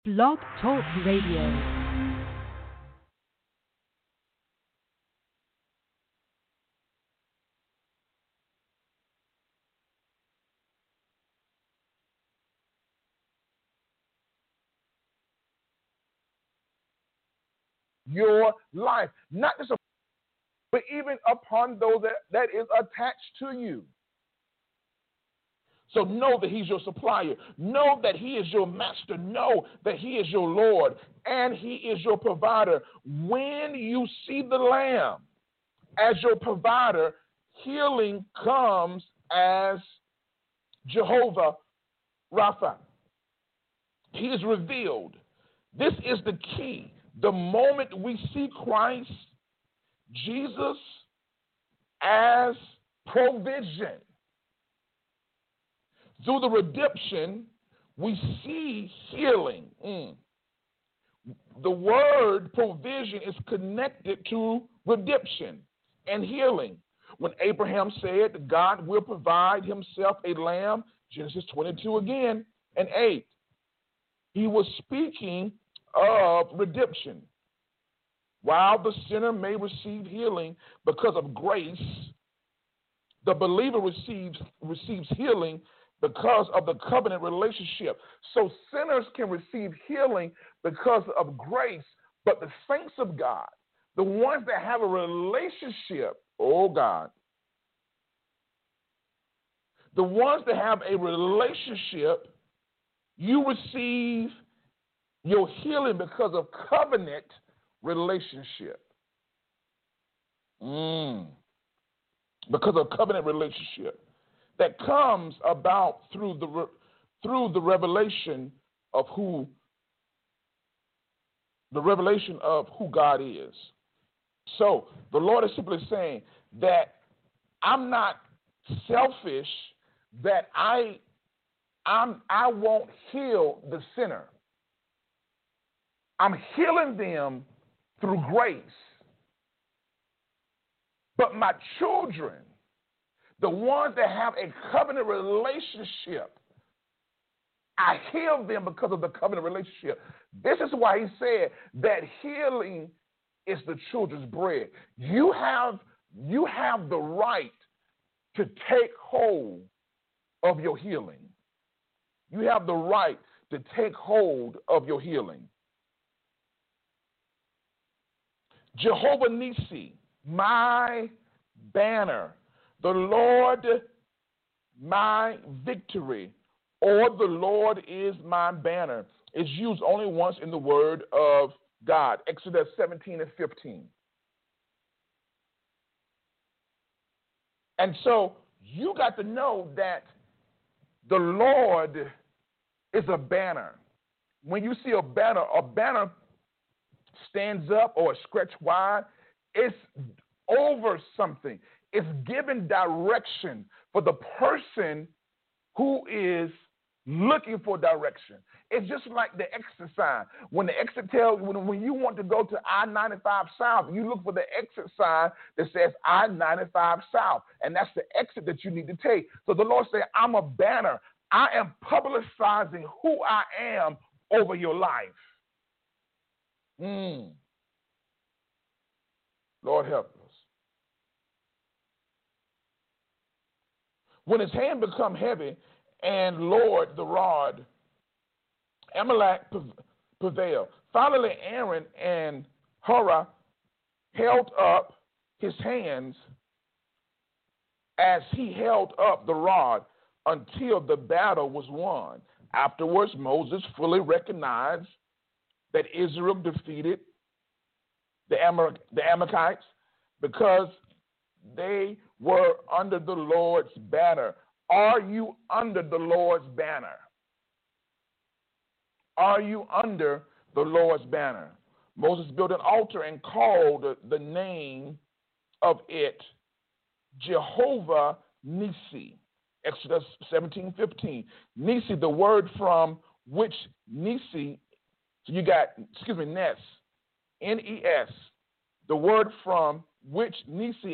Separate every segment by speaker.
Speaker 1: Blog Talk Radio.
Speaker 2: Your life, not just but even upon those that is attached to you. So know that he's your supplier. Know that he is your master. Know that he is your Lord and he is your provider. When you see the Lamb as your provider, healing comes as Jehovah Rapha. He is revealed. This is the key. The moment we see Christ, Jesus, as provision, through the redemption, we see healing. The word provision is connected to redemption and healing. When Abraham said God will provide himself a lamb, Genesis 22 again and 8, he was speaking of redemption. While the sinner may receive healing because of grace, the believer receives healing because of the covenant relationship. So sinners can receive healing because of grace, but the saints of God, the ones that have a relationship, oh God, the ones that have a relationship, you receive your healing because of covenant relationship. Because of covenant relationship that comes about through the revelation of who God is. So the Lord is simply saying that I'm not selfish, that I won't heal the sinner. I'm healing them through grace. But my children, the ones that have a covenant relationship, I heal them because of the covenant relationship. This is why he said that healing is the children's bread. You have the right to take hold of your healing. You have the right to take hold of your healing. Jehovah Nissi, my banner, the Lord my victory, or the Lord is my banner, is used only once in the word of God, Exodus 17 and 15. And so you got to know that the Lord is a banner. When you see a banner stands up or stretched wide, it's over something. It's giving direction for the person who is looking for direction. It's just like the exit sign. When the exit tells, when you want to go to I-95 South, you look for the exit sign that says I-95 South, and that's the exit that you need to take. So the Lord said, I'm a banner. I am publicizing who I am over your life. Lord help us. When his hand become heavy and Lord the rod, Amalek prevailed. Finally, Aaron and Hur held up his hands as he held up the rod until the battle was won. Afterwards, Moses fully recognized that Israel defeated the Amalekites because they were under the Lord's banner. Are you under the Lord's banner? Are you under the Lord's banner? Moses built an altar and called the name of it Jehovah Nissi. Exodus 17:15. Nissi, the word from which Nissi, so you got, Ness, N-E-S, the word from which Nissi,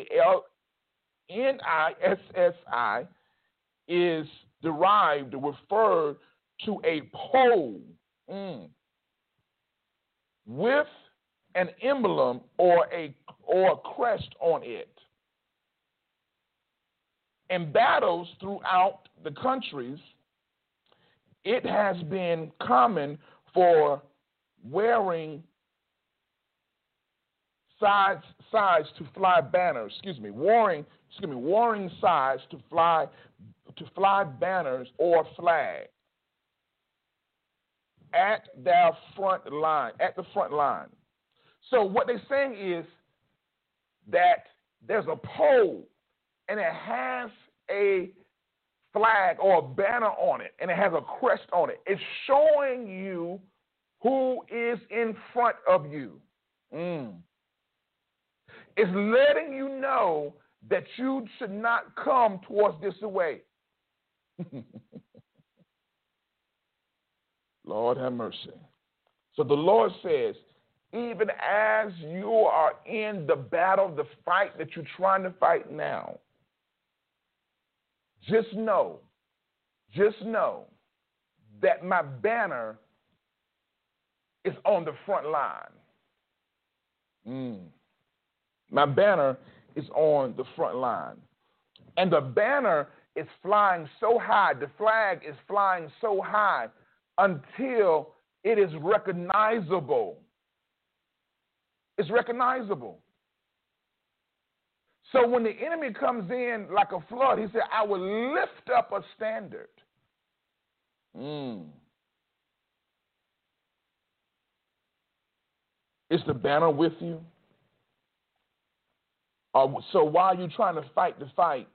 Speaker 2: L-N-I-S-S-I, is derived, referred to a pole. with an emblem or a crest on it. In battles throughout the countries, it has been common for warring sides to fly banners. Warring sides to fly banners or flag at their front line. So what they're saying is that there's a pole and it has a flag or a banner on it, and it has a crest on it. It's showing you who is in front of you. It's letting you know that you should not come towards this way. Lord have mercy. So the Lord says, even as you are in the battle, the fight that you're trying to fight now, just know that my banner is on the front line. My banner is on the front line. And the banner is flying so high, the flag is flying so high until it is recognizable. It's recognizable. So when the enemy comes in like a flood, he said, I will lift up a standard. Is the banner with you? So why are you trying to fight the fight?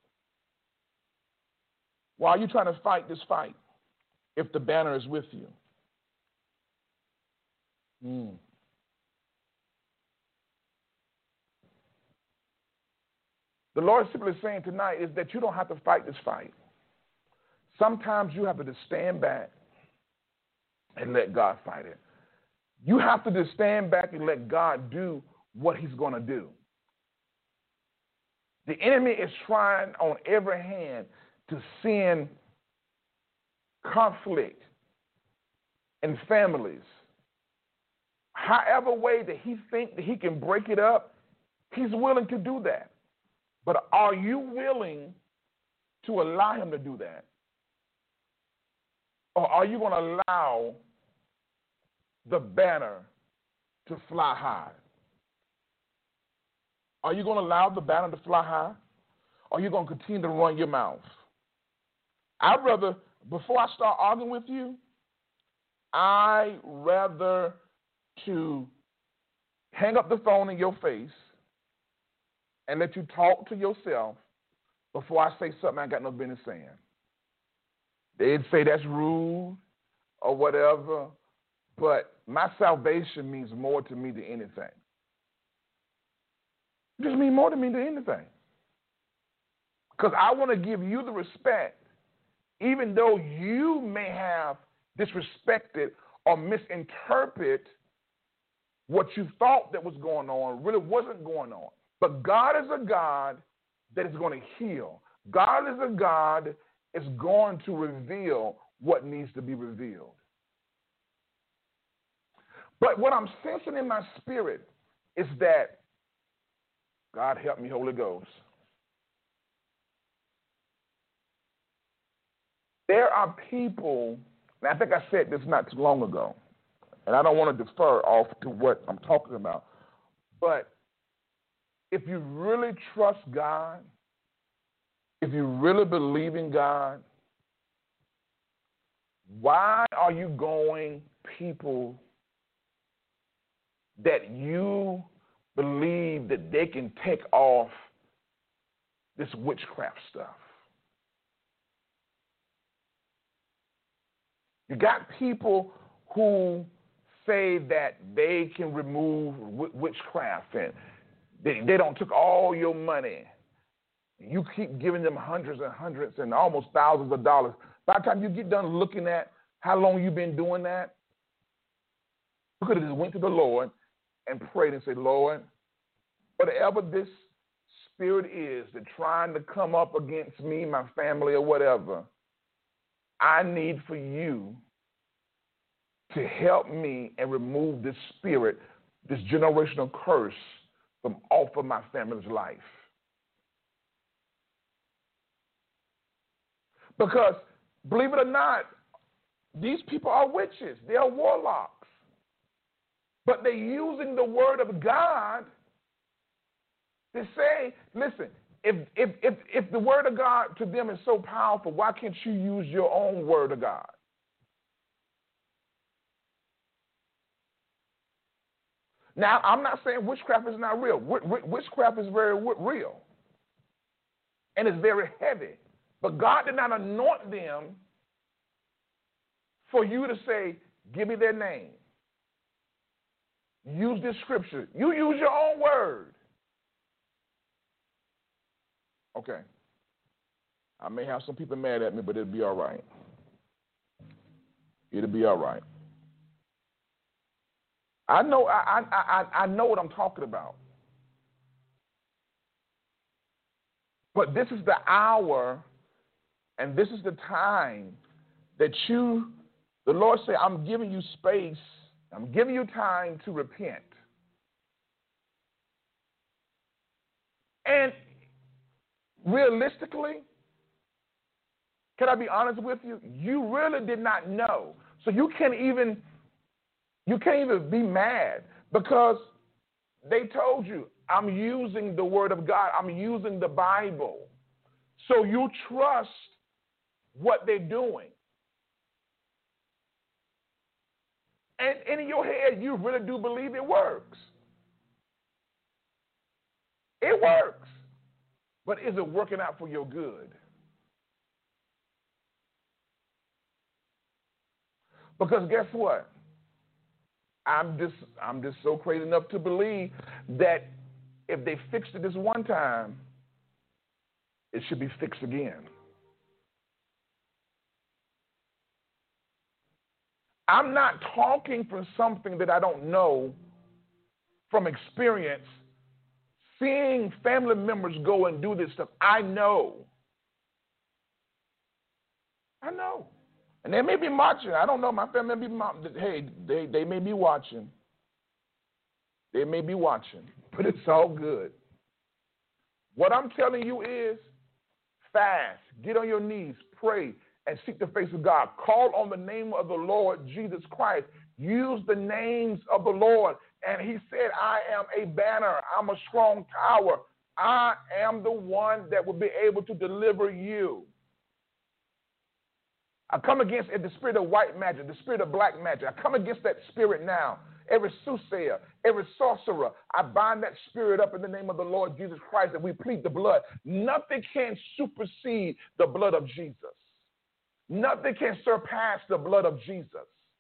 Speaker 2: Why are you trying to fight this fight if the banner is with you? The Lord is simply saying tonight is that you don't have to fight this fight. Sometimes you have to just stand back and let God fight it. You have to just stand back and let God do what he's going to do. The enemy is trying on every hand to send conflict in families. However way that he thinks that he can break it up, he's willing to do that. But are you willing to allow him to do that? Or are you going to allow the banner to fly high? Are you going to allow the banner to fly high? Or are you going to continue to run your mouth? I'd rather, before I start arguing with you, I'd rather to hang up the phone in your face and let you talk to yourself before I say something I got no business saying. They'd say that's rude or whatever, but my salvation means more to me than anything. It just means more to me than anything. Because I want to give you the respect, even though you may have disrespected or misinterpreted what you thought that was going on, really wasn't going on. But God is a God that is going to heal. God is a God that is going to reveal what needs to be revealed. But what I'm sensing in my spirit is that, God help me, Holy Ghost, there are people, and I think I said this not too long ago, and I don't want to defer off to what I'm talking about, but if you really trust God, if you really believe in God, why are you going people that you believe that they can take off this witchcraft stuff? You got people who say that they can remove witchcraft and they don't took all your money. You keep giving them hundreds and hundreds and almost thousands of dollars. By the time you get done looking at how long you've been doing that, you could have just went to the Lord and prayed and said, Lord, whatever this spirit is that trying to come up against me, my family, or whatever, I need for you to help me and remove this spirit, this generational curse from off of my family's life. Because, believe it or not, these people are witches. They are warlocks. But they're using the word of God to say, listen, if the word of God to them is so powerful, why can't you use your own word of God? Now, I'm not saying witchcraft is not real. Witchcraft is very real. And it's very heavy. But God did not anoint them for you to say, give me their name. Use this scripture. You use your own word. Okay. I may have some people mad at me, but it'll be all right. It'll be all right. I know what I'm talking about. But this is the hour and this is the time that the Lord said, I'm giving you space, I'm giving you time to repent. And realistically, can I be honest with you? You really did not know. So you can't even be mad because they told you, I'm using the word of God. I'm using the Bible. So you trust what they're doing. And in your head, you really do believe it works. It works. But is it working out for your good? Because guess what? I'm just so crazy enough to believe that if they fixed it this one time, it should be fixed again. I'm not talking from something that I don't know from experience. Seeing family members go and do this stuff, I know. And they may be watching. I don't know. My family may be watching. Hey, they may be watching. They may be watching. But it's all good. What I'm telling you is fast. Get on your knees. Pray. And seek the face of God. Call on the name of the Lord Jesus Christ. Use the names of the Lord. And he said, I am a banner. I'm a strong tower. I am the one that will be able to deliver you. I come against the spirit of white magic, the spirit of black magic. I come against that spirit now. Every soothsayer, every sorcerer, I bind that spirit up in the name of the Lord Jesus Christ, and we plead the blood. Nothing can supersede the blood of Jesus. Nothing can surpass the blood of Jesus.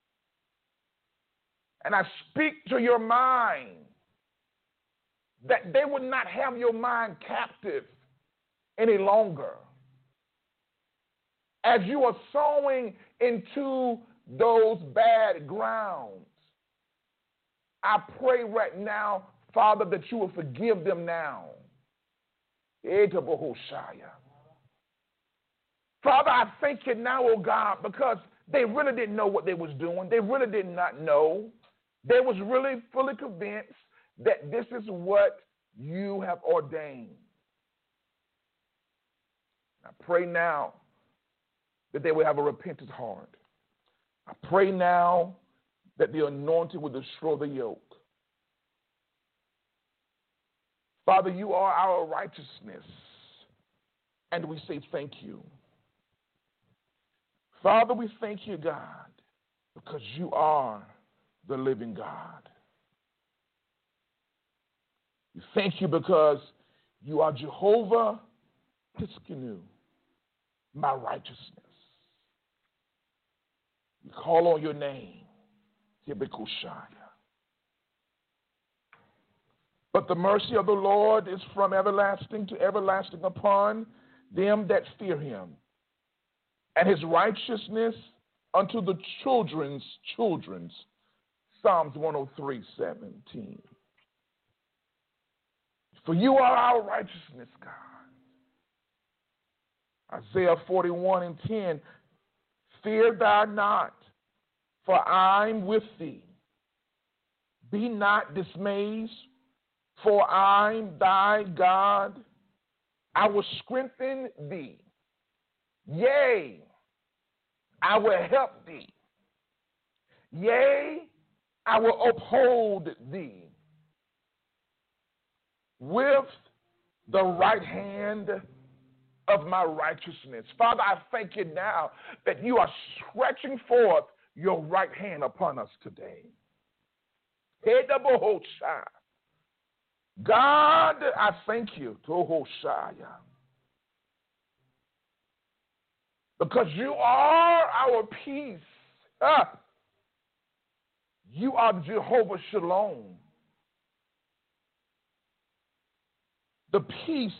Speaker 2: And I speak to your mind that they would not have your mind captive any longer. As you are sowing into those bad grounds, I pray right now, Father, that you will forgive them now. Father, I thank you now, oh God, because they really didn't know what they was doing. They really did not know. They was really fully convinced that this is what you have ordained. I pray now that they will have a repentant heart. I pray now that the anointing will destroy the yoke. Father, you are our righteousness, and we say thank you. Father, we thank you, God, because you are the living God. We thank you because you are Jehovah Tiskenu, my righteousness. We call on your name, Hibikushaya. But the mercy of the Lord is from everlasting to everlasting upon them that fear him, and his righteousness unto the children's children's. Psalms 103:17. For you are our righteousness, God. Isaiah 41:10. Fear thou not, for I'm with thee. Be not dismayed, for I'm thy God. I will strengthen thee. Yea, I will help thee. Yea, I will uphold thee with the right hand of my righteousness. Father, I thank you now that you are stretching forth your right hand upon us today. God, I thank you, because you are our peace. You are Jehovah Shalom. The peace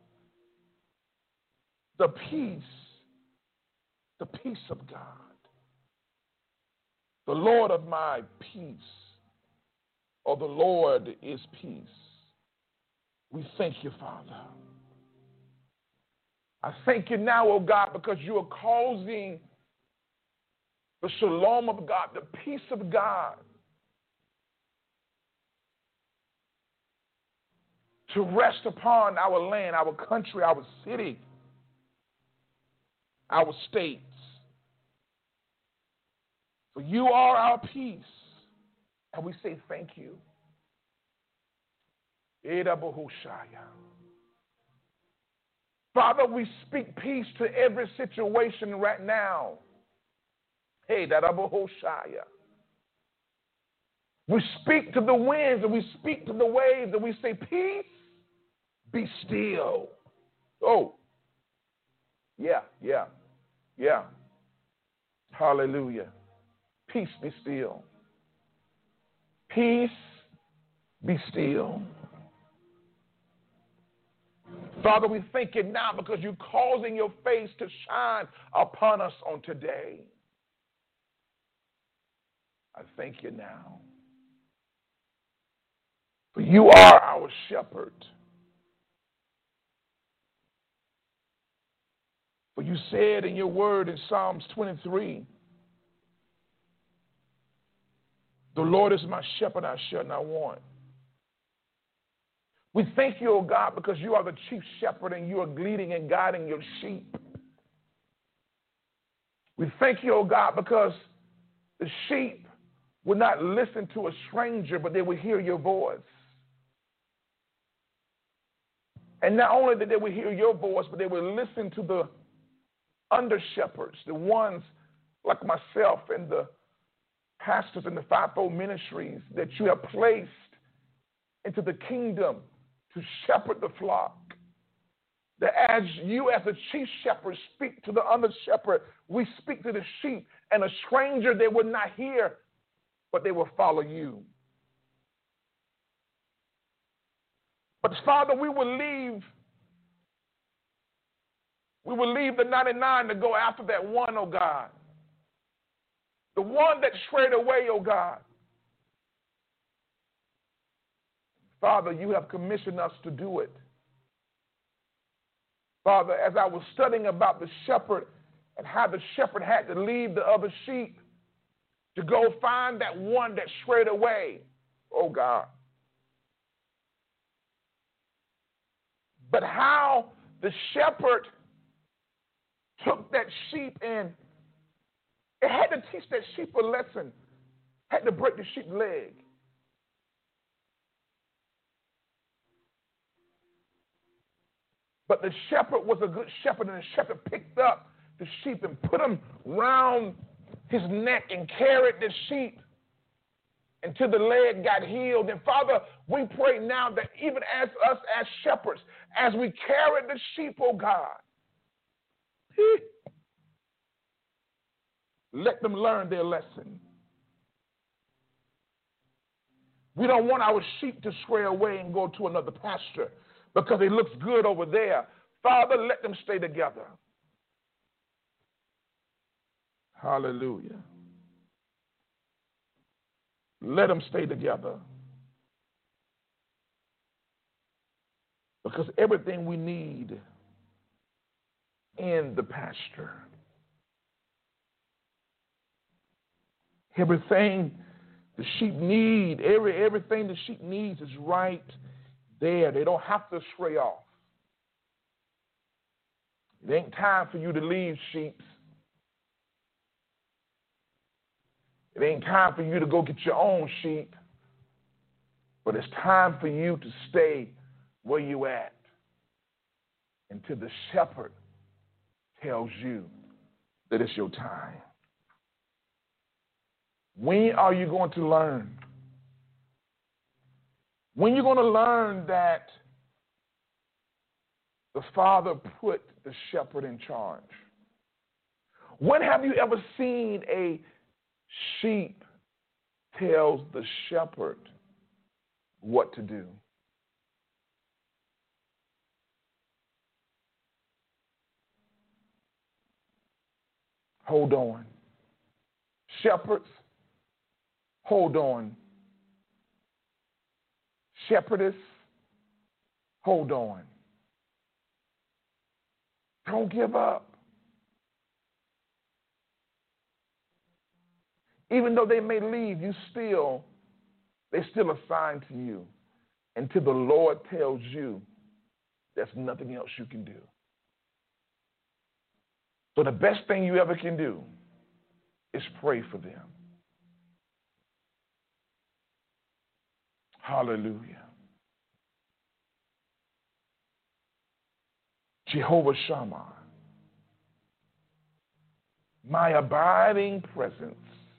Speaker 2: of God. The Lord of my peace, or the Lord is peace. We thank you, Father. I thank you now, oh God, because you are causing the shalom of God, the peace of God, to rest upon our land, our country, our city, our states. For you are our peace, and we say thank you. Father, we speak peace to every situation right now. We speak to the winds and we speak to the waves and we say, peace, be still. Oh, yeah. Hallelujah. Peace, be still. Peace, be still. Father, we thank you now because you're causing your face to shine upon us on today. I thank you now. For you are our shepherd. For you said in your word in Psalms 23, the Lord is my shepherd, I shall not want. We thank you, O God, because you are the chief shepherd and you are leading and guiding your sheep. We thank you, O God, because the sheep will not listen to a stranger, but they will hear your voice. And not only that they will hear your voice, but they will listen to the under-shepherds, the ones like myself and the pastors in the fivefold ministries that you have placed into the kingdom to shepherd the flock. That as you as the chief shepherd speak to the under-shepherd, we speak to the sheep, and a stranger they will not hear, but they will follow you. But Father, we will leave the 99 to go after that one, oh God. The one that strayed away, oh God. Father, you have commissioned us to do it. Father, as I was studying about the shepherd and how the shepherd had to leave the other sheep to go find that one that strayed away, oh God. But how the shepherd took that sheep and it had to teach that sheep a lesson, had to break the sheep's leg. But the shepherd was a good shepherd, and the shepherd picked up the sheep and put them round his neck and carried the sheep until the leg got healed. And Father, we pray now that even as us as shepherds, as we carry the sheep, oh God, let them learn their lesson. We don't want our sheep to stray away and go to another pasture because it looks good over there. Father, let them stay together. Hallelujah. Let them stay together. Because everything we need in the pasture Everything the sheep need, everything the sheep needs is right there. They don't have to stray off. It ain't time for you to leave, sheep. It ain't time for you to go get your own sheep. But it's time for you to stay where you at until the shepherd tells you that it's your time. When are you going to learn? When you're going to learn that the Father put the shepherd in charge? When have you ever seen a sheep tells the shepherd what to do? Hold on. Shepherds, hold on. Shepherdess, hold on. Don't give up. Even though they may leave, they're still assigned to you until the Lord tells you there's nothing else you can do. So the best thing you ever can do is pray for them. Hallelujah. Jehovah Shammah, my abiding presence.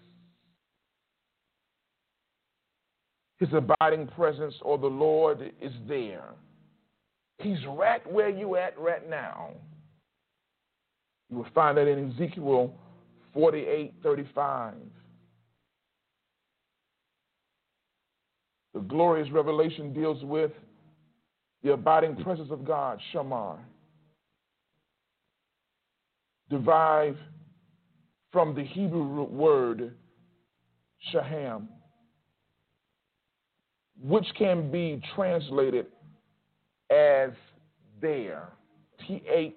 Speaker 2: His abiding presence, or the Lord, is there. He's right where you at right now. You will find that in Ezekiel 48:35. The glorious revelation deals with the abiding presence of God, Shammah, derived from the Hebrew word shaham, which can be translated as there, There.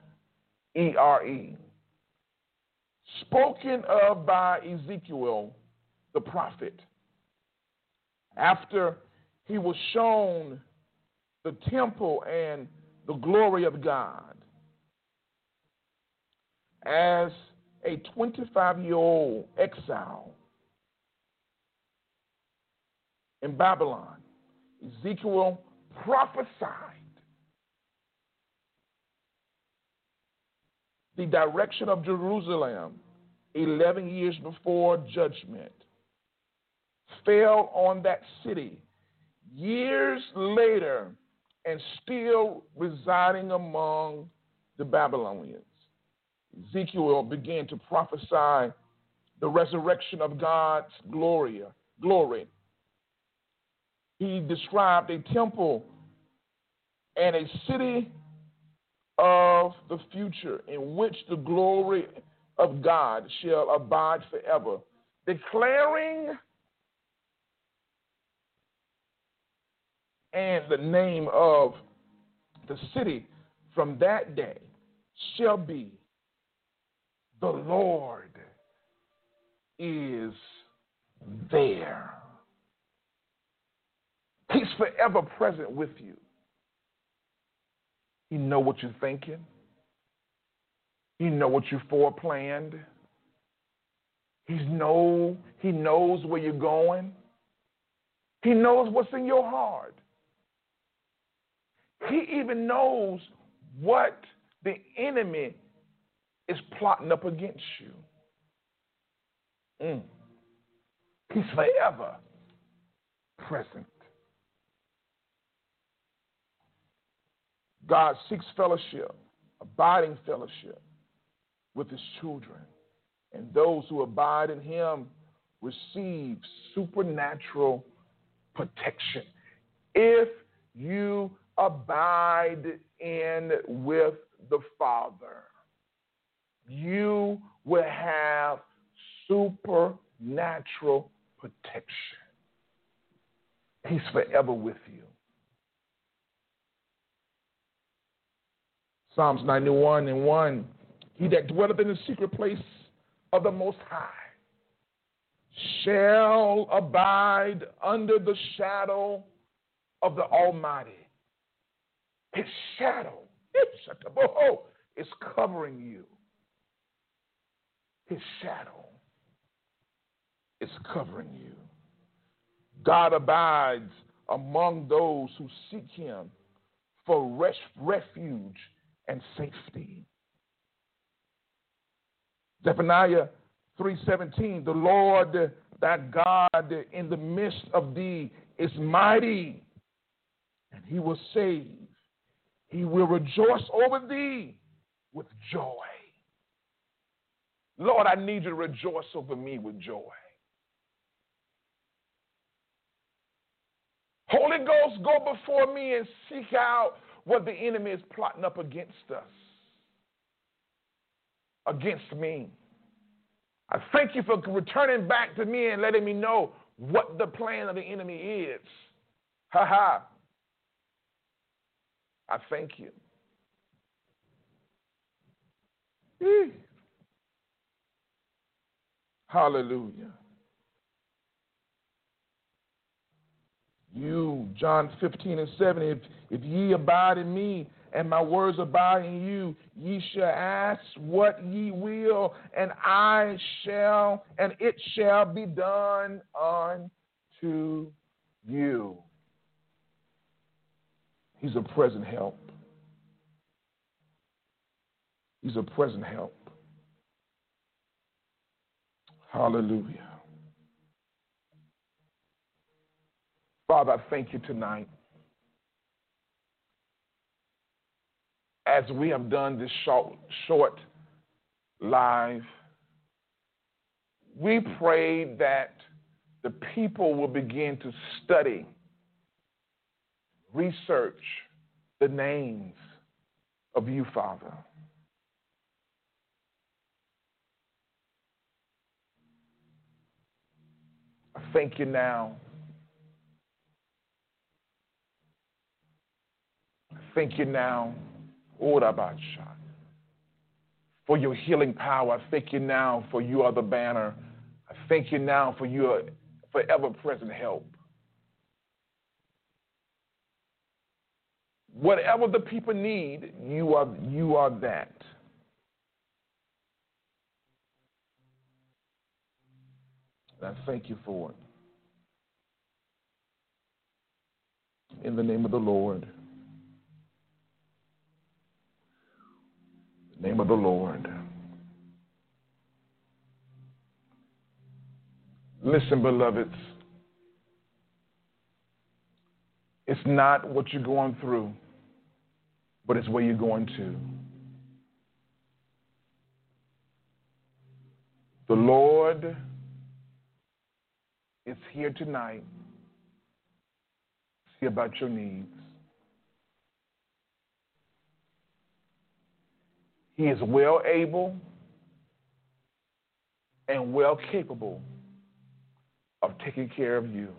Speaker 2: Spoken of by Ezekiel, the prophet, after he was shown the temple and the glory of God. As a 25-year-old exile in Babylon, Ezekiel prophesied the direction of Jerusalem 11 years before judgment fell on that city years later and still residing among the Babylonians. Ezekiel began to prophesy the resurrection of God's glory. He described a temple and a city of the future in which the glory of God shall abide forever, declaring and the name of the city from that day shall be, the Lord is there. He's forever present with you. He knows what you're thinking. He knows what you foreplanned. He knows where you're going. He knows what's in your heart. He even knows what the enemy is plotting up against you. He's forever present. God seeks fellowship, abiding fellowship with his children. And those who abide in him receive supernatural protection. If you abide in with the Father, you will have supernatural protection. He's forever with you. Psalms 91:1, he that dwelleth in the secret place of the Most High shall abide under the shadow of the Almighty. His shadow is covering you. His shadow is covering you. God abides among those who seek him for refuge and safety. Zephaniah 3:17, the Lord that God in the midst of thee is mighty, and he will save. He will rejoice over thee with joy. Lord, I need you to rejoice over me with joy. Holy Ghost, go before me and seek out what the enemy is plotting up against us, against me. I thank you for returning back to me and letting me know what the plan of the enemy is. Ha ha. I thank you. Hallelujah. You, John 15:7, if ye abide in me and my words abide in you, ye shall ask what ye will, and it shall be done unto you. He's a present help. He's a present help. Hallelujah. Father, I thank you tonight. As we have done this short live, we pray that the people will begin to study, research the names of you, Father. I thank you now. Thank you now, for your healing power. I thank you now for you are the banner. I thank you now for your forever present help. Whatever the people need, you are that. And I thank you for it. In the name of the Lord. Name of the Lord. Listen, beloveds, it's not what you're going through, but it's where you're going to. The Lord is here tonight to see about your needs. He is well able and well capable of taking care of you.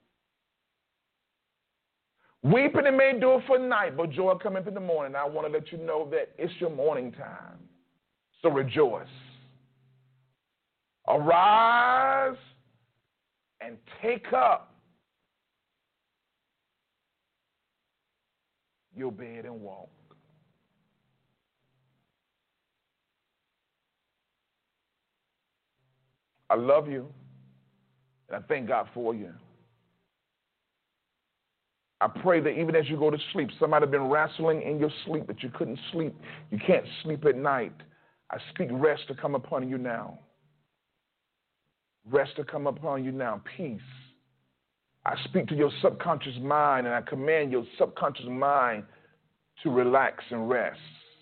Speaker 2: Weeping it may do it for night, but joy cometh in the morning. I want to let you know that it's your morning time. So rejoice. Arise and take up your bed and walk. I love you, and I thank God for you. I pray that even as you go to sleep, somebody has been wrestling in your sleep that you couldn't sleep. You can't sleep at night. I speak rest to come upon you now. Rest to come upon you now. Peace. I speak to your subconscious mind, and I command your subconscious mind to relax and rest.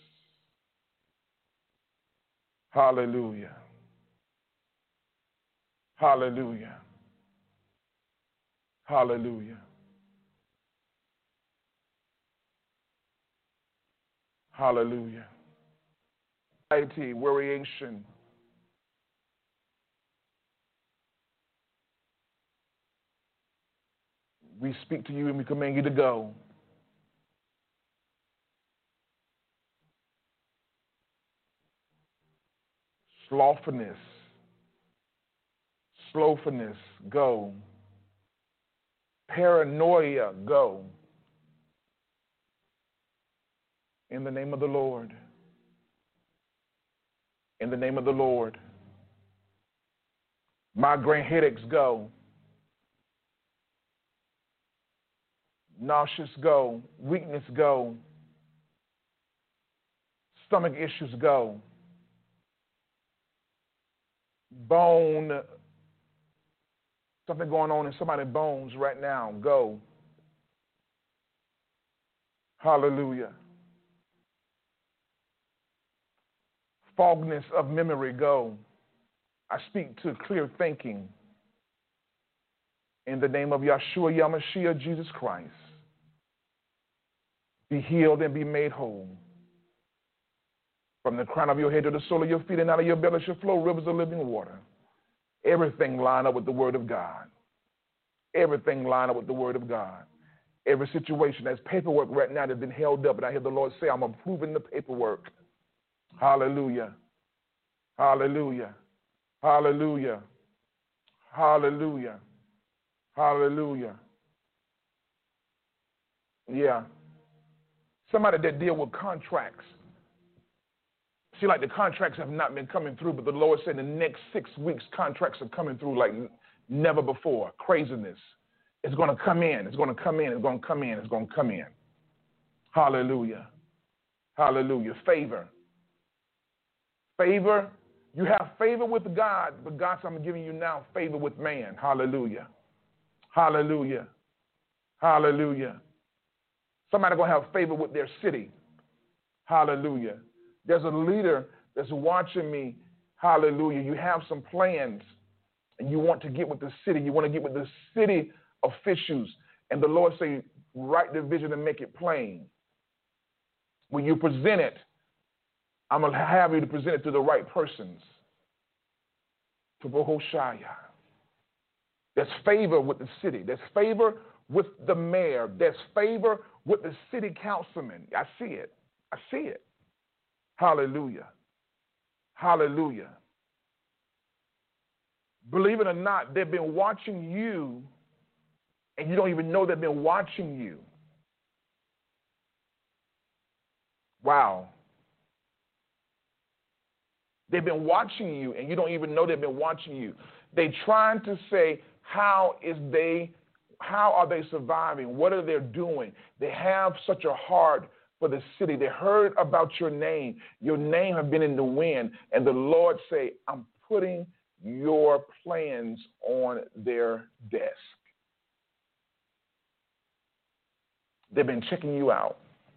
Speaker 2: Hallelujah. Hallelujah. Hallelujah. Hallelujah. Anxiety, worryation. We speak to you and we command you to go. Slothfulness, Slothfulness, go. Paranoia, go. In the name of the Lord. In the name of the Lord. Migraine headaches, go. Nauseous, go. Weakness, go. Stomach issues, go. Bone, something going on in somebody's bones right now, go. Hallelujah. Fogness of memory, go. I speak to clear thinking in the name of Yeshua Yamashiach, Jesus Christ. Be healed and be made whole. From the crown of your head to the sole of your feet and out of your belly shall flow rivers of living water. Everything line up with the word of God. Everything line up with the word of God. Every situation, there's paperwork right now that's been held up, and I hear the Lord say, I'm approving the paperwork. Hallelujah. Hallelujah. Hallelujah. Hallelujah. Hallelujah. Yeah. Somebody that deal with contracts. See, like the contracts have not been coming through, but the Lord said the next 6 weeks contracts are coming through like never before. Craziness. It's going to come in. It's going to come in. It's going to come in. It's going to come in. Hallelujah. Hallelujah. Favor. Favor. You have favor with God, but God said, I'm giving you now favor with man. Hallelujah. Hallelujah. Hallelujah. Somebody going to have favor with their city. Hallelujah. There's a leader that's watching me. Hallelujah. You have some plans, and you want to get with the city. You want to get with the city officials. And the Lord say, write the vision and make it plain. When you present it, I'm going to have you to present it to the right persons. To Bohoshaya. There's favor with the city. There's favor with the mayor. There's favor with the city councilman. I see it. I see it. Hallelujah. Hallelujah. Believe it or not, they've been watching you, and you don't even know they've been watching you. Wow. They've been watching you, and you don't even know they've been watching you. They're trying to say, how are they surviving? What are they doing? They have such a heart for the city. They heard about your name. Your name has been in the wind, and the Lord say, I'm putting your plans on their desk. They've been checking you out.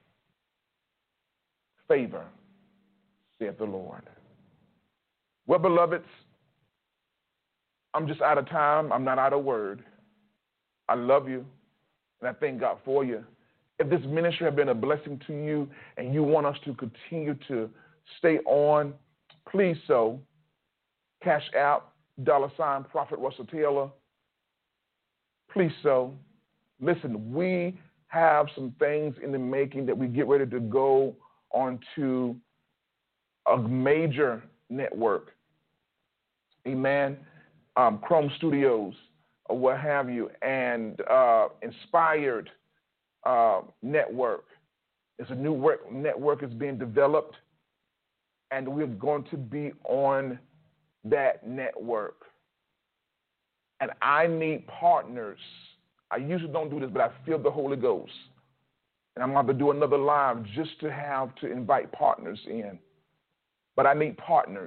Speaker 2: Favor, saith the Lord. Well, beloveds, I'm just out of time. I'm not out of word. I love you, and I thank God for you. If this ministry has been a blessing to you and you want us to continue to stay on, please so. Cash App, $ Prophet Russell Taylor. Please so. Listen, we have some things in the making that we get ready to go onto a major network. Amen. Chrome Studios or what have you, and Inspired Network. It's a new network is being developed, and we're going to be on that network. And I need partners. I usually don't do this, but I feel the Holy Ghost. And I'm going to do another live just to have to invite partners in. But I need partners.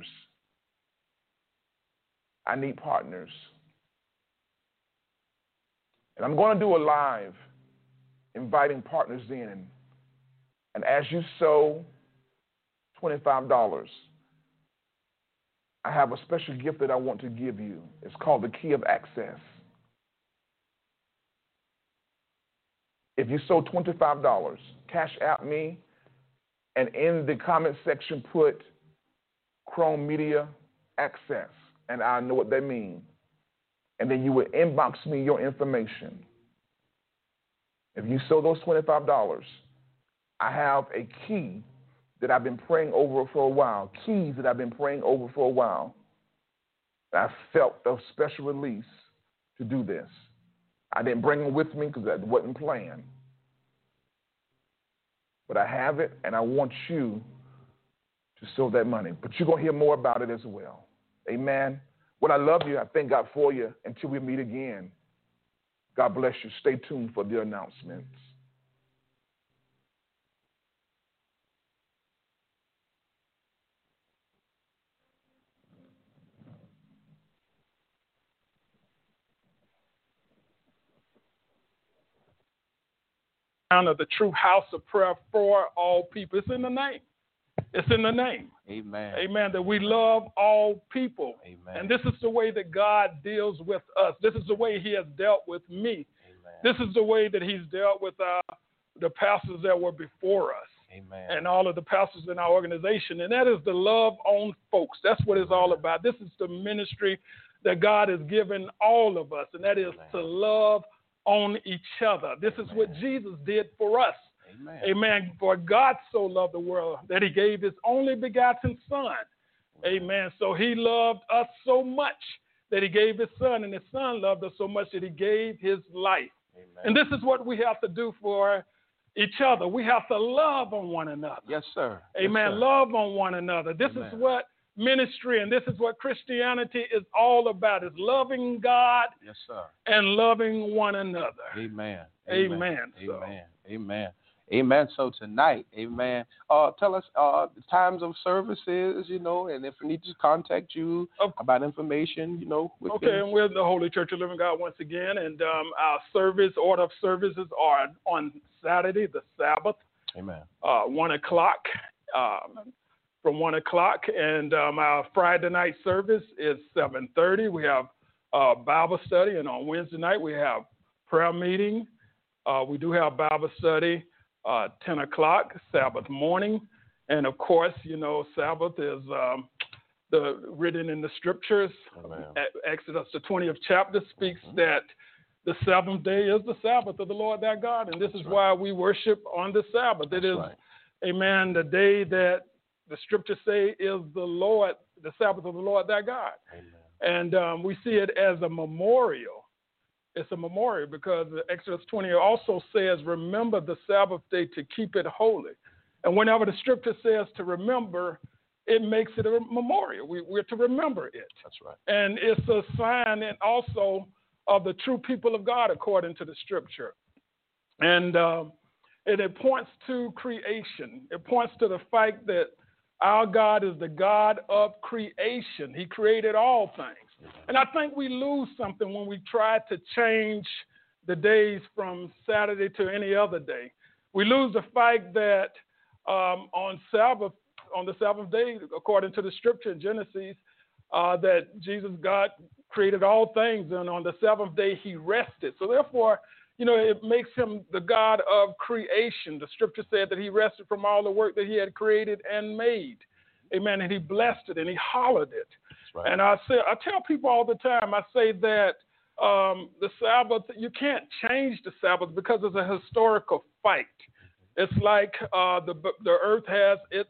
Speaker 2: I need partners. And I'm going to do a live inviting partners in. And as you sow $25, I have a special gift that I want to give you. It's called the Key of Access. If you sow $25, cash out me, and in the comment section put Chrome Media Access, and I know what that means. And then you would inbox me your information. If you sow those $25, I have a key that I've been praying over for a while, keys that I've been praying over for a while. I felt a special release to do this. I didn't bring them with me because that wasn't planned. But I have it, and I want you to sow that money. But you're going to hear more about it as well. Amen. Well, I love you. I thank God for you. Until we meet again, God bless you. Stay tuned for the announcements.
Speaker 3: Of the true house of prayer for all people. It's in the name. It's in the name.
Speaker 4: Amen.
Speaker 3: Amen. That we love all people.
Speaker 4: Amen.
Speaker 3: And this is the way that God deals with us. This is the way he has dealt with me.
Speaker 4: Amen.
Speaker 3: This is the way that he's dealt with the pastors that were before us.
Speaker 4: Amen.
Speaker 3: And all of the pastors in our organization. And that is the love on folks. That's what it's all about. This is the ministry that God has given all of us. And that is to love on each other. This is what Jesus did for us.
Speaker 4: Amen.
Speaker 3: Amen. For God so loved the world that he gave his only begotten son. Amen. So he loved us so much that he gave his son, and his son loved us so much that he gave his life.
Speaker 4: Amen.
Speaker 3: And this is what we have to do for each other. We have to love on one another.
Speaker 4: Yes, sir.
Speaker 3: Amen.
Speaker 4: Yes, sir.
Speaker 3: Love on one another. This
Speaker 4: Amen.
Speaker 3: is what ministry and this is what Christianity is all about, is loving God
Speaker 4: Yes, sir.
Speaker 3: and loving one another.
Speaker 4: Amen.
Speaker 3: Amen.
Speaker 4: Amen. Amen. Amen. So tonight, amen. Tell us the times of services, and if we need to contact you about information,
Speaker 3: Okay, and we're the Holy Church of Living God once again, and our order of services are on Saturday, the Sabbath.
Speaker 4: Amen.
Speaker 3: 1 o'clock, from 1 o'clock, and our Friday night service is 7:30. We have Bible study, and on Wednesday night we have prayer meeting. We do have Bible study 10 o'clock, Sabbath morning, and of course, Sabbath is written in the scriptures. Exodus, the 20th chapter, speaks that the seventh day is the Sabbath of the Lord thy God, and this is why we worship on the Sabbath. It is, amen, the day that the scriptures say is the Sabbath of the Lord thy God. Amen. And we see it as a memorial. It's a memorial because Exodus 20 also says, remember the Sabbath day to keep it holy. And whenever the scripture says to remember, it makes it a memorial. We're to remember it.
Speaker 4: That's right.
Speaker 3: And it's a sign and also of the true people of God according to the scripture. And it points to creation. It points to the fact that our God is the God of creation. He created all things. And I think we lose something when we try to change the days from Saturday to any other day. We lose the fact that on the Sabbath day, according to the scripture in Genesis, that God created all things, and on the seventh day he rested. So therefore, it makes him the God of creation. The scripture said that he rested from all the work that he had created and made. Amen. And he blessed it and he hallowed it. Right. And I tell people all the time, I say that the Sabbath, you can't change the Sabbath because it's a historical fight. It's like the earth has its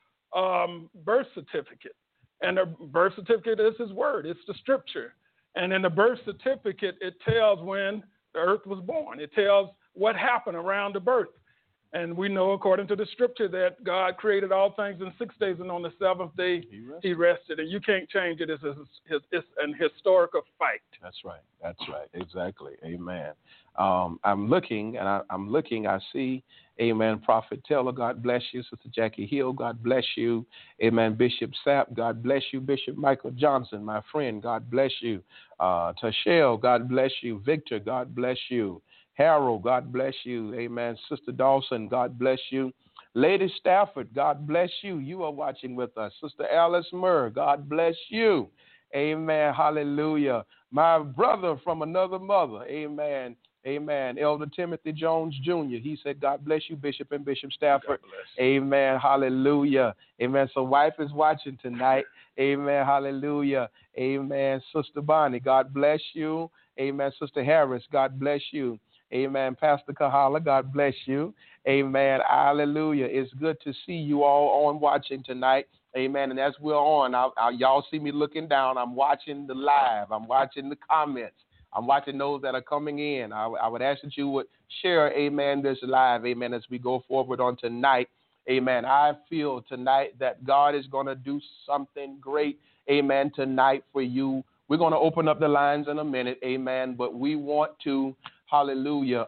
Speaker 3: birth certificate. And the birth certificate is his word. It's the scripture. And in the birth certificate, it tells when the earth was born. It tells what happened around the birth. And we know, according to the scripture, that God created all things in 6 days, and on the seventh day he rested. And you can't change it. It's an historical fight.
Speaker 4: That's right. That's right. Exactly. Amen. I'm looking, I see, amen, Prophet Taylor, God bless you. Sister Jackie Hill, God bless you. Amen, Bishop Sapp, God bless you. Bishop Michael Johnson, my friend, God bless you. Tashelle, God bless you. Victor, God bless you. Harold, God bless you. Amen. Sister Dawson, God bless you. Lady Stafford, God bless you. You are watching with us. Sister Alice Murr, God bless you. Amen. Hallelujah. My brother from another mother. Amen. Amen. Elder Timothy Jones Jr. He said, God bless you, Bishop and Bishop Stafford. Amen. Hallelujah. Amen. So wife is watching tonight. Amen. Hallelujah. Amen. Sister Bonnie, God bless you. Amen. Sister Harris, God bless you. Amen. Pastor Kahala, God bless you. Amen. Hallelujah. It's good to see you all on watching tonight. Amen. And as we're on, y'all see me looking down. I'm watching the live. I'm watching the comments. I'm watching those that are coming in. I would ask that you would share, amen, this live, amen, as we go forward on tonight. Amen. I feel tonight that God is going to do something great, amen, tonight for you. We're going to open up the lines in a minute, amen, but we want to, hallelujah,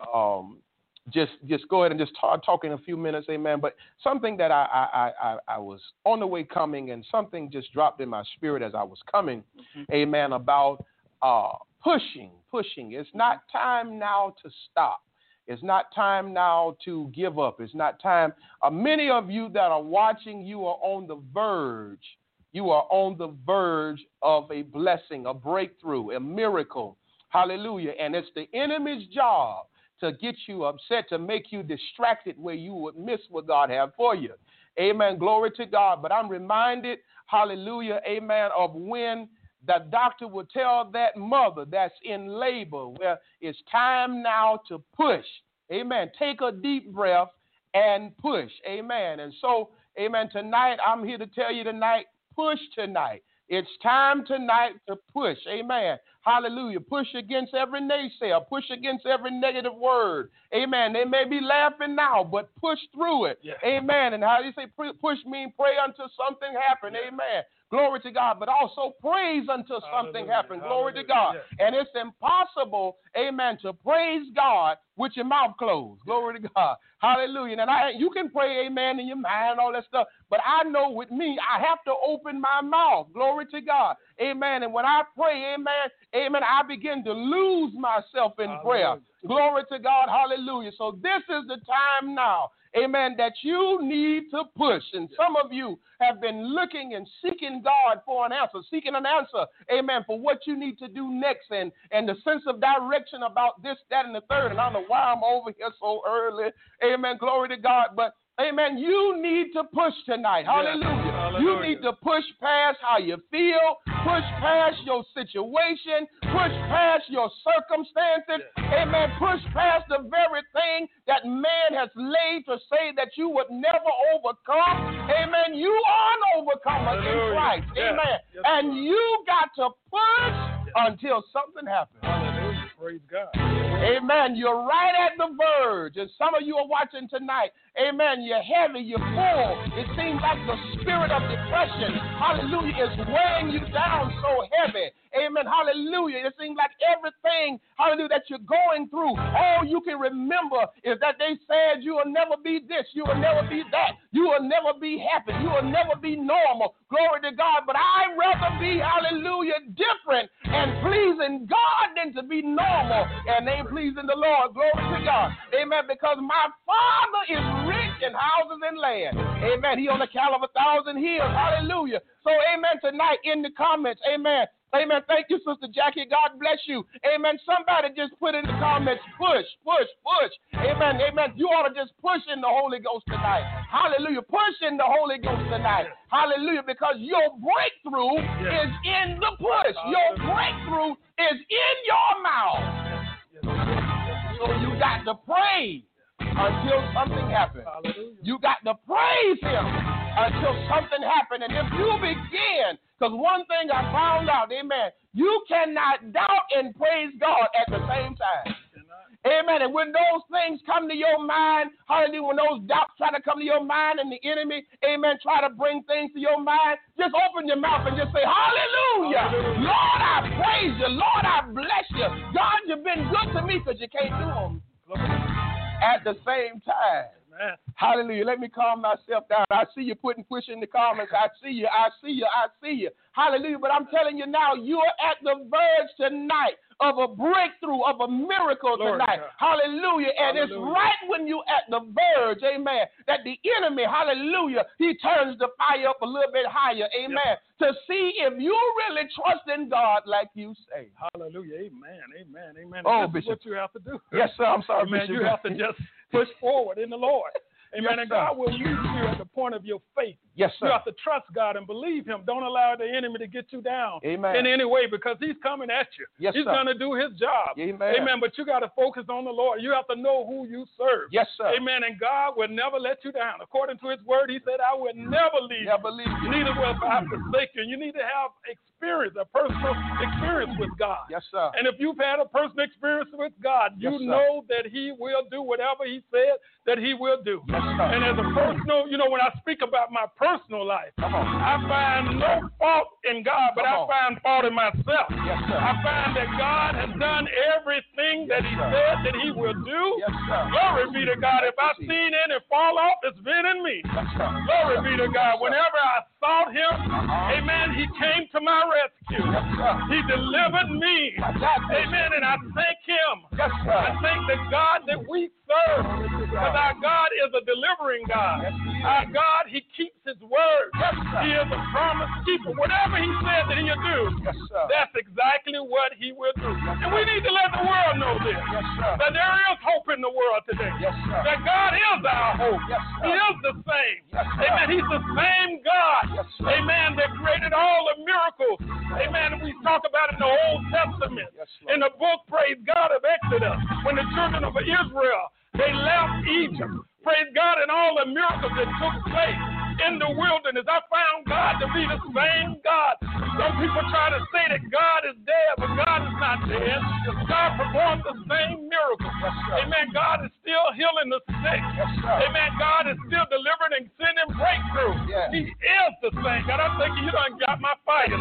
Speaker 4: just go ahead and just start talking a few minutes, amen. But something that I was on the way coming, and something just dropped in my spirit as I was coming, amen, about pushing. It's not time now to stop. It's not time now to give up. It's not time. Many of you that are watching, you are on the verge. You are on the verge of a blessing, a breakthrough, a miracle. Hallelujah. And it's the enemy's job to get you upset, to make you distracted where you would miss what God has for you. Amen. Glory to God. But I'm reminded, hallelujah, amen, of when the doctor would tell that mother that's in labor, where it's time now to push. Amen. Take a deep breath and push. Amen. And so, amen, tonight, I'm here to tell you tonight, push tonight. It's time tonight to push. Amen. Hallelujah. Push against every naysayer. Push against every negative word. Amen. They may be laughing now, but push through it. Yes. Amen. And how do you say push means pray until something happens. Yes. Amen. Glory to God, but also praise until something happens. Glory to God. Yes. And it's impossible, amen, to praise God with your mouth closed. Glory to God. Hallelujah. And you can pray, amen, in your mind, all that stuff. But I know with me, I have to open my mouth. Glory to God. Amen. And when I pray, amen, I begin to lose myself in prayer. Glory to God. Hallelujah. So this is the time now, amen, that you need to push. And some of you have been looking and seeking God for an answer, amen, for what you need to do next, and the sense of direction about this, that, and the third. And I don't know why I'm over here so early. Amen. Glory to God. But amen. You need to push tonight. Hallelujah. Hallelujah. You need to push past how you feel, push past your situation, push past your circumstances. Amen. Push past the very thing that man has laid to say that you would never overcome. Amen. You are an overcomer in Christ. Amen. Yes, and you got to push until something happens.
Speaker 3: Hallelujah. Praise God.
Speaker 4: Amen. You're right at the verge. And some of you are watching tonight. Amen. You're heavy. You're full. It seems like the spirit of depression, hallelujah, is weighing you down so heavy. Amen. Hallelujah. It seems like everything, hallelujah, that you're going through, all you can remember is that they said you will never be this, you will never be that, you will never be happy, you will never be normal. Glory to God. But I'd rather be, hallelujah, different and pleasing God than to be normal and ain't pleasing the Lord. Glory to God. Amen. Because my Father is rich in houses and land. Amen. He on the cattle of 1,000 hills. Hallelujah. So, amen, tonight in the comments, amen. Amen. Thank you, Sister Jackie. God bless you. Amen. Somebody just put in the comments, push, push, push. Amen. Amen. You ought to just push in the Holy Ghost tonight. Hallelujah. Push in the Holy Ghost tonight. Hallelujah. Because your breakthrough is in the push. Your breakthrough is in your mouth. So you got to praise until something happens. You got to praise Him until something happens. And if you begin, because one thing I found out, amen, you cannot doubt and praise God at the same time. Amen. And when those things come to your mind, hallelujah, when those doubts try to come to your mind and the enemy, amen, try to bring things to your mind, just open your mouth and just say, hallelujah. Lord, I praise you. Lord, I bless you. God, you've been good to me, because you can't do them at the same time. Amen. Hallelujah. Let me calm myself down. I see you putting push in the comments. I see you. Hallelujah. But I'm telling you now, you're at the verge tonight of a breakthrough, of a miracle tonight. Hallelujah. And it's right when you're at the verge, amen, that the enemy, hallelujah, he turns the fire up a little bit higher, amen, to see if you really trust in God like you say.
Speaker 3: Hallelujah. Amen.
Speaker 4: Oh,
Speaker 3: this
Speaker 4: Bishop,
Speaker 3: is what you have to do.
Speaker 4: Yes, sir. I'm sorry,
Speaker 3: Amen.
Speaker 4: Bishop.
Speaker 3: You have to just push forward in the Lord. Amen. And God will meet you at the point of your faith.
Speaker 4: Yes, sir.
Speaker 3: You have to trust God and believe him. Don't allow the enemy to get you down in any way, because he's coming at you.
Speaker 4: Yes,
Speaker 3: he's going to do his job. Amen. But you got to focus on the Lord. You have to know who you serve.
Speaker 4: Yes, sir.
Speaker 3: Amen. And God will never let you down. According to his word, he said, I will never leave you. Neither will I forsake you. You need to have experience, a personal experience with God.
Speaker 4: Yes, sir.
Speaker 3: And if you've had a personal experience with God, you know that he will do whatever he said that he will do.
Speaker 4: Yes, sir.
Speaker 3: And as a personal, when I speak about my personal life, I find no fault in God, but I find fault in myself.
Speaker 4: Yes, sir.
Speaker 3: I find that God has done everything that he said that he will do.
Speaker 4: Yes, sir.
Speaker 3: Glory be to God. If I've seen any fall off, it's been in me.
Speaker 4: Yes, sir.
Speaker 3: Glory be to God. Whenever I sought him, amen, he came to my rescue.
Speaker 4: Yes, sir.
Speaker 3: He delivered me. Amen. And I thank him.
Speaker 4: Yes, sir.
Speaker 3: I thank the God that we serve. Because our God is a delivering God.
Speaker 4: Yes,
Speaker 3: our God, he keeps his word.
Speaker 4: Yes, sir.
Speaker 3: He is a promise keeper. Whatever he said that he'll do,
Speaker 4: yes, sir.
Speaker 3: That's exactly what he will do.
Speaker 4: Yes,
Speaker 3: and we need to let the world know this.
Speaker 4: Yes, sir.
Speaker 3: That there is hope in the world today.
Speaker 4: Yes, sir.
Speaker 3: That God is our hope.
Speaker 4: Yes, sir.
Speaker 3: He is the same.
Speaker 4: Yes, sir.
Speaker 3: Amen. He's the same God.
Speaker 4: Yes, sir.
Speaker 3: Amen. That created all the miracles. Amen. We talk about it in the Old Testament.
Speaker 4: Yes,
Speaker 3: in the book, praise God, of Exodus, when the children of Israel, they left Egypt. Praise God, and all the miracles that took place in the wilderness. I found God to be the same God. Some people try to say that God is dead, but God is not dead. God performed the same miracles.
Speaker 4: Yes,
Speaker 3: amen. God is still healing the sick.
Speaker 4: Yes,
Speaker 3: amen. God is still delivering and sending breakthrough.
Speaker 4: Yes.
Speaker 3: He is the same. God, I'm thinking you done got my fire.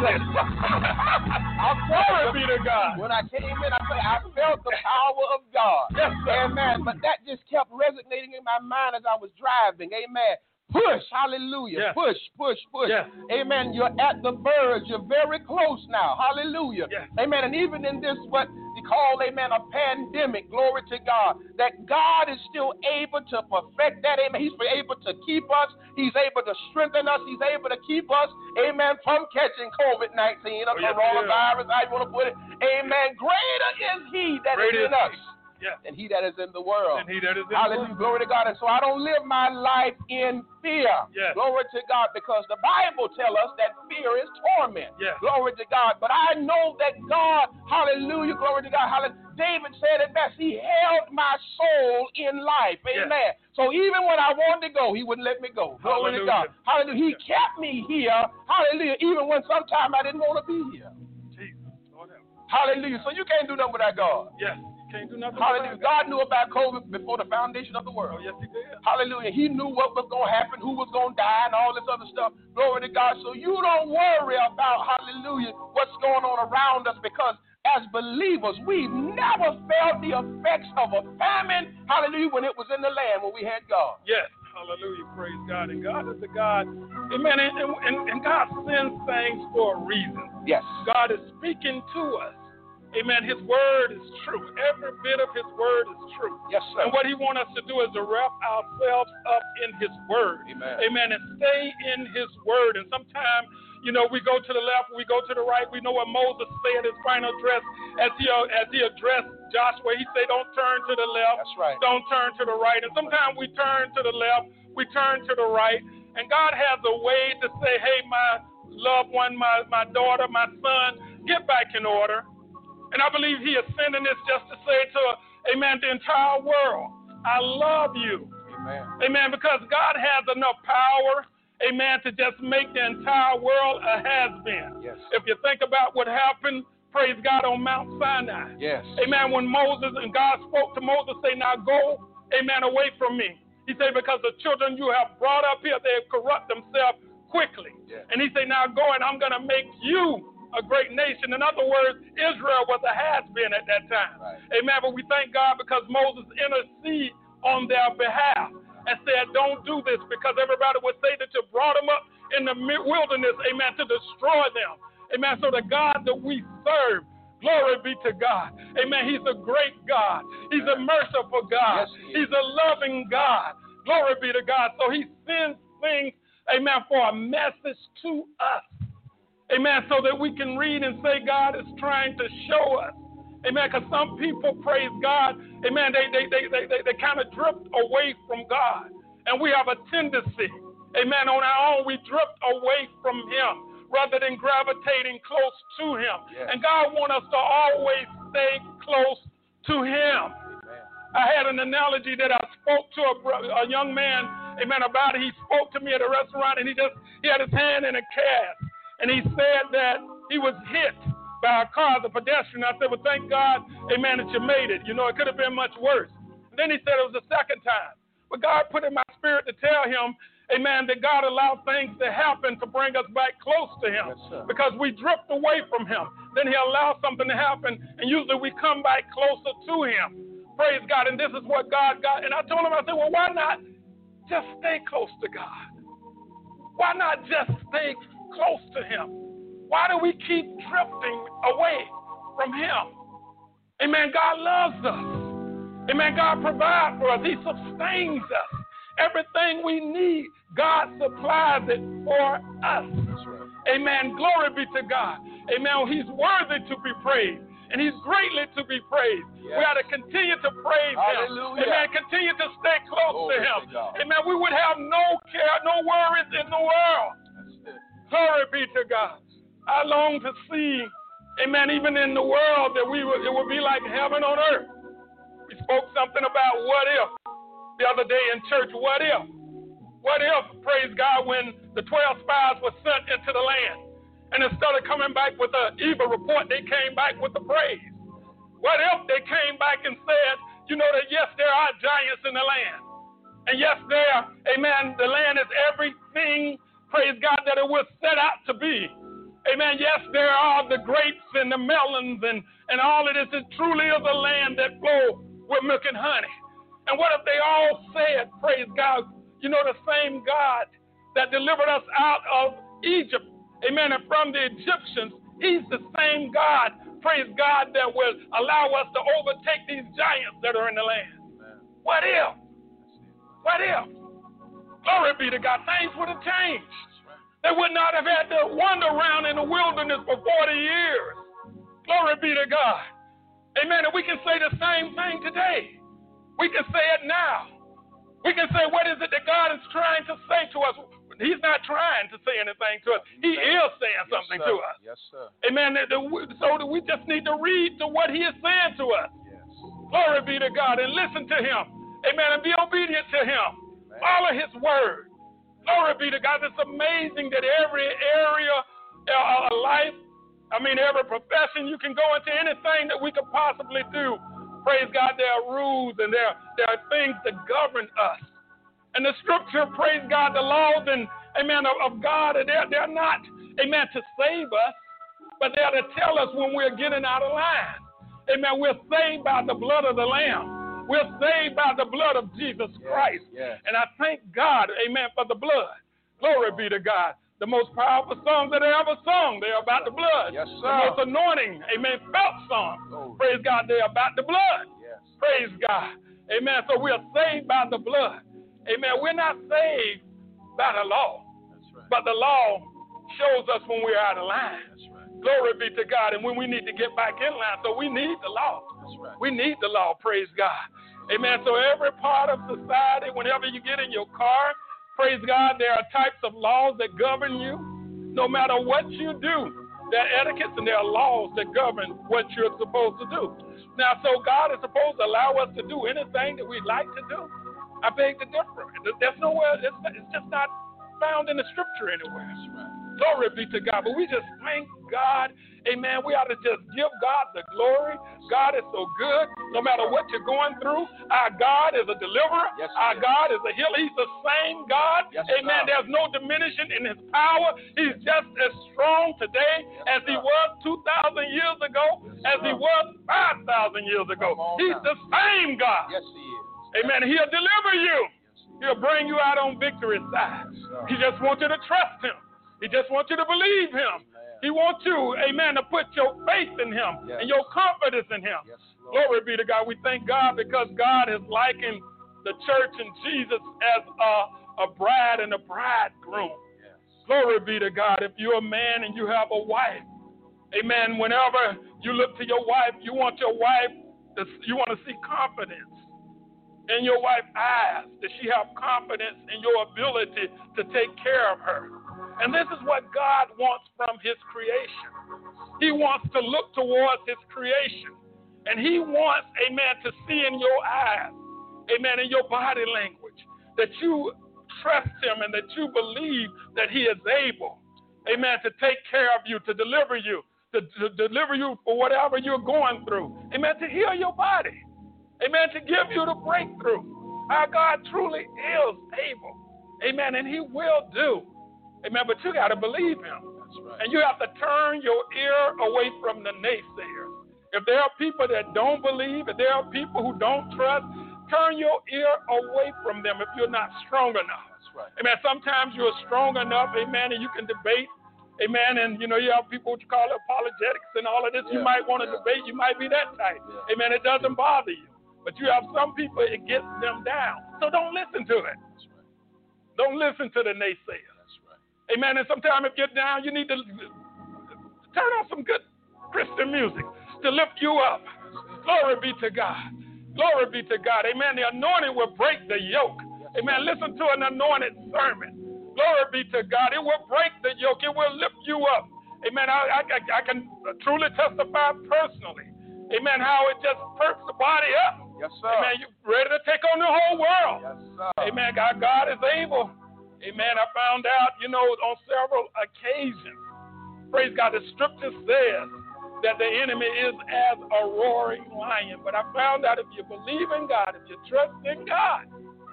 Speaker 3: Glory be to God.
Speaker 4: When I came in, I felt the power of God.
Speaker 3: Yes, sir.
Speaker 4: Amen. But that just kept resonating in my mind as I was driving. Amen. Push, hallelujah.
Speaker 3: Yes.
Speaker 4: Push.
Speaker 3: Yes.
Speaker 4: Amen. You're at the verge. You're very close now. Hallelujah.
Speaker 3: Yes.
Speaker 4: Amen. And even in this, what we call, amen, a pandemic, glory to God, that God is still able to perfect that. Amen. He's able to keep us. He's able to strengthen us. He's able to keep us, amen, from catching COVID-19 or coronavirus, how you want to put it. Amen. Greater is he that is in us.
Speaker 3: Yes.
Speaker 4: And he that is in the world.
Speaker 3: And he that is in
Speaker 4: hallelujah.
Speaker 3: the world.
Speaker 4: Glory to God. And so I don't live my life in fear.
Speaker 3: Yes.
Speaker 4: Glory to God, because the Bible tells us that fear is torment.
Speaker 3: Yes.
Speaker 4: Glory to God. But I know that God, hallelujah, glory to God, hallelujah. David said it best. He held my soul in life. Amen.
Speaker 3: Yes.
Speaker 4: So even when I wanted to go, he wouldn't let me go. Glory to God. Hallelujah. He kept me here. Hallelujah. Even when sometimes I didn't want to be here.
Speaker 3: Jesus.
Speaker 4: Hallelujah. So you can't do nothing without God.
Speaker 3: Yes. Can't do nothing.
Speaker 4: Hallelujah. God knew about COVID before the foundation of the world.
Speaker 3: Oh, yes, he did.
Speaker 4: Hallelujah. He knew what was going to happen, who was going to die, and all this other stuff. Glory to God. So you don't worry about, hallelujah, what's going on around us, because as believers, we've never felt the effects of a famine, hallelujah, when it was in the land, when we had God.
Speaker 3: Yes. Hallelujah. Praise God. And God is the God. Amen. And God sends things for a reason.
Speaker 4: Yes.
Speaker 3: God is speaking to us. Amen. His word is true. Every bit of his word is true.
Speaker 4: Yes, sir.
Speaker 3: And what he wants us to do is to wrap ourselves up in his word.
Speaker 4: Amen.
Speaker 3: Amen. And stay in his word. And sometimes, we go to the left, we go to the right. We know what Moses said in his final address as he addressed Joshua. He said, don't turn to the left.
Speaker 4: That's right.
Speaker 3: Don't turn to the right. And sometimes we turn to the left, we turn to the right. And God has a way to say, hey, my loved one, my daughter, my son, get back in order. And I believe he is sending this just to say to, amen, the entire world, I love you.
Speaker 4: Amen.
Speaker 3: Amen, because God has enough power, amen, to just make the entire world a has-been.
Speaker 4: Yes.
Speaker 3: If you think about what happened, praise God, on Mount Sinai.
Speaker 4: Yes.
Speaker 3: Amen, when Moses and God spoke to Moses, say, now go, amen, away from me. He said, because the children you have brought up here, they corrupt themselves quickly.
Speaker 4: Yes.
Speaker 3: And he said, now go and I'm going to make you a great nation. In other words, Israel was a has-been at that time.
Speaker 4: Right.
Speaker 3: Amen. But we thank God because Moses interceded on their behalf and said, don't do this, because everybody would say that you brought them up in the wilderness, amen, to destroy them. Amen. So the God that we serve, glory be to God. Amen. He's a great God. He's a merciful God.
Speaker 4: Yes,
Speaker 3: He's a loving God. Glory be to God. So he sends things, amen, for a message to us. Amen, so that we can read and say God is trying to show us. Amen, because some people, praise God, amen, they kind of drift away from God. And we have a tendency, amen, on our own, we drift away from him rather than gravitating close to him.
Speaker 4: Yes.
Speaker 3: And God wants us to always stay close to him.
Speaker 4: Amen.
Speaker 3: I had an analogy that I spoke to a young man, amen, about it. He spoke to me at a restaurant, and he had his hand in a cast. And he said that he was hit by a car as a pedestrian. I said, well, thank God, amen, that you made it. You know, it could have been much worse. And then he said it was the second time. But God put in my spirit to tell him, amen, that God allowed things to happen to bring us back close to him.
Speaker 4: Yes,
Speaker 3: because we drift away from him. Then he allows something to happen, and usually we come back closer to him. Praise God. And this is what God got. And I told him, I said, well, why not just stay close to God? Why not just stay close to him? Why do we keep drifting away from him? Amen. God loves us. Amen. God provides for us. He sustains us. Everything we need, God supplies it for us. Amen. Glory be to God. Amen. He's worthy to be praised, and he's greatly to be praised. Yes. We got to continue to praise him. Amen. Continue to stay close to him. Amen. We would have no care, no worries in the world. Glory be to God. I long to see, amen, even in the world that it would be like heaven on earth. We spoke something about what if the other day in church. What if? What if, praise God, when the 12 spies were sent into the land, and instead of coming back with an evil report, they came back with the praise? What if they came back and said, you know, that yes, there are giants in the land, and yes, amen, the land is everything, praise God, that it was set out to be. Amen. Yes, there are the grapes and the melons and all of this. It truly is a land that flows with milk and honey. And what if they all said, praise God, you know, the same God that delivered us out of Egypt, amen, and from the Egyptians, he's the same God, praise God, that will allow us to overtake these giants that are in the land. Amen. What if? What if? Glory be to God. Things would have changed. They would not have had to wander around in the wilderness for 40 years. Glory be to God. Amen. And we can say the same thing today. We can say it now. We can say, what is it that God is trying to say to us? He's not trying to say anything to us. He is saying something to us.
Speaker 4: Yes, sir.
Speaker 3: Amen. So we just need to read to what he is saying to us.
Speaker 4: Yes.
Speaker 3: Glory be to God, and listen to him. Amen. And be obedient to him. Amen. Follow his word. Glory be to God. It's amazing that every area of life, every profession, you can go into anything that we could possibly do. Praise God, there are rules and there are things that govern us. And the scripture, praise God, the laws and, amen, of God, they're not, amen, to save us, but they're to tell us when we're getting out of line. Amen, we're saved by the blood of the Lamb. We're saved by the blood of Jesus Christ. Yes. And I thank God, amen, for the blood. Glory be to God. The most powerful songs that they ever sung, they're about the blood.
Speaker 4: Yes, sir.
Speaker 3: The most anointing, amen, felt songs. Praise God, they're about the blood.
Speaker 4: Yes.
Speaker 3: Praise God. Amen. So we're saved by the blood. Amen. We're not saved by the law. That's right. But the law shows us when we're out of line. That's right. Glory be to God. And when we need to get back in line. So we need the law. That's right. We need the law. Praise God. Amen. So every part of society, whenever you get in your car, praise God, there are types of laws that govern you. No matter what you do, there are etiquettes and there are laws that govern what you're supposed to do. Now, so God is supposed to allow us to do anything that we'd like to do. I beg to differ. There's nowhere, it's just not found in the scripture anywhere. Glory be to God. But we just thank God. Amen. We ought to just give God the glory. God is so good. No matter what you're going through, our God is a deliverer. Yes, our God is a healer. He's the same God. Yes, amen. There's no diminishing in his power. He's just as strong today as he was 2,000 years ago, as he was 5,000 years ago. He's the same God.
Speaker 4: Yes, he is.
Speaker 3: Amen. He'll deliver you. He'll bring you out on victory's side. He just wants you to trust him. He just wants you to believe him. He wants you, amen, to put your faith in him and your confidence in him. Yes, glory be to God. We thank God because God has likened the church and Jesus as a bride and a bridegroom. Yes. Glory be to God. If you're a man and you have a wife, amen, whenever you look to your wife, you want your wife, you want to see confidence. in your wife's eyes? Does she have confidence in your ability to take care of her? And this is what God wants from his creation. He wants to look towards his creation. And he wants, amen, to see in your eyes, amen, in your body language, that you trust him and that you believe that he is able, amen, to take care of you, to deliver you, to deliver you for whatever you're going through, amen, to heal your body, amen, to give you the breakthrough. Our God truly is able, amen, and he will do, amen, but you got to believe him. That's right. And you have to turn your ear away from the naysayers. If there are people that don't believe, if there are people who don't trust, turn your ear away from them if you're not strong enough. That's right. Amen. Sometimes you're strong enough, amen, and you can debate, amen, and, you have people what you call apologetics and all of this. Yeah, you might want to debate. You might be that type. Yeah. Amen. It doesn't bother you. But you have some people, it gets them down. So don't listen to it. That's right. Don't listen to the naysayers. That's right. Amen. And sometimes if you're down, you need to turn on some good Christian music to lift you up. Glory be to God. Glory be to God. Amen. The anointing will break the yoke. Amen. Listen to an anointed sermon. Glory be to God. It will break the yoke. It will lift you up. Amen. I can truly testify personally. Amen. How it just perks the body up. Yes, sir. Amen. You're ready to take on the whole world. Yes, sir. Amen. God is able. Amen. I found out, on several occasions. Praise God. The scripture says that the enemy is as a roaring lion. But I found out if you believe in God, if you trust in God,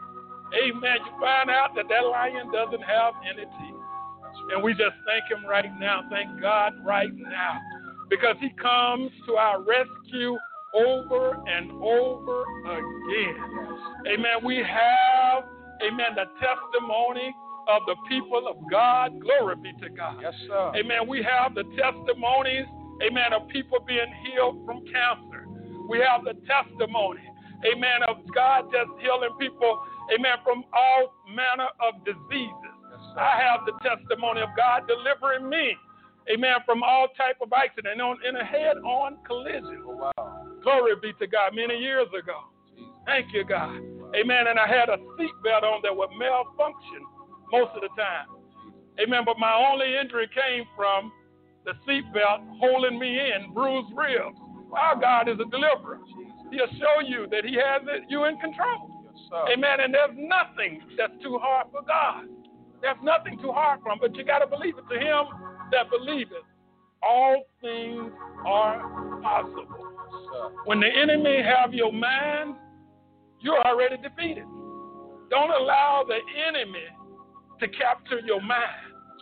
Speaker 3: amen, you find out that lion doesn't have any teeth. And we just thank him right now. Thank God right now. Because he comes to our rescue over and over again. Amen. We have, amen, the testimony of the people of God. Glory be to God. Yes, sir. Amen. We have the testimonies, amen, of people being healed from cancer. We have the testimony, amen, of God just healing people, amen, from all manner of diseases. Yes, I have the testimony of God delivering me, amen, from all type of accident in a head-on collision. Oh, wow. Glory be to God, many years ago. Jesus. Thank you, God. Amen, and I had a seatbelt on that would malfunction most of the time. Amen, but my only injury came from the seatbelt holding me in, bruised ribs. Our God is a deliverer. He'll show you that he has you in control. Yes, amen. And there's nothing that's too hard for God. There's nothing too hard for him, but you got to believe it. To him that believeth, all things are possible. Yes, when the enemy have your mind, you're already defeated. Don't allow the enemy to capture your mind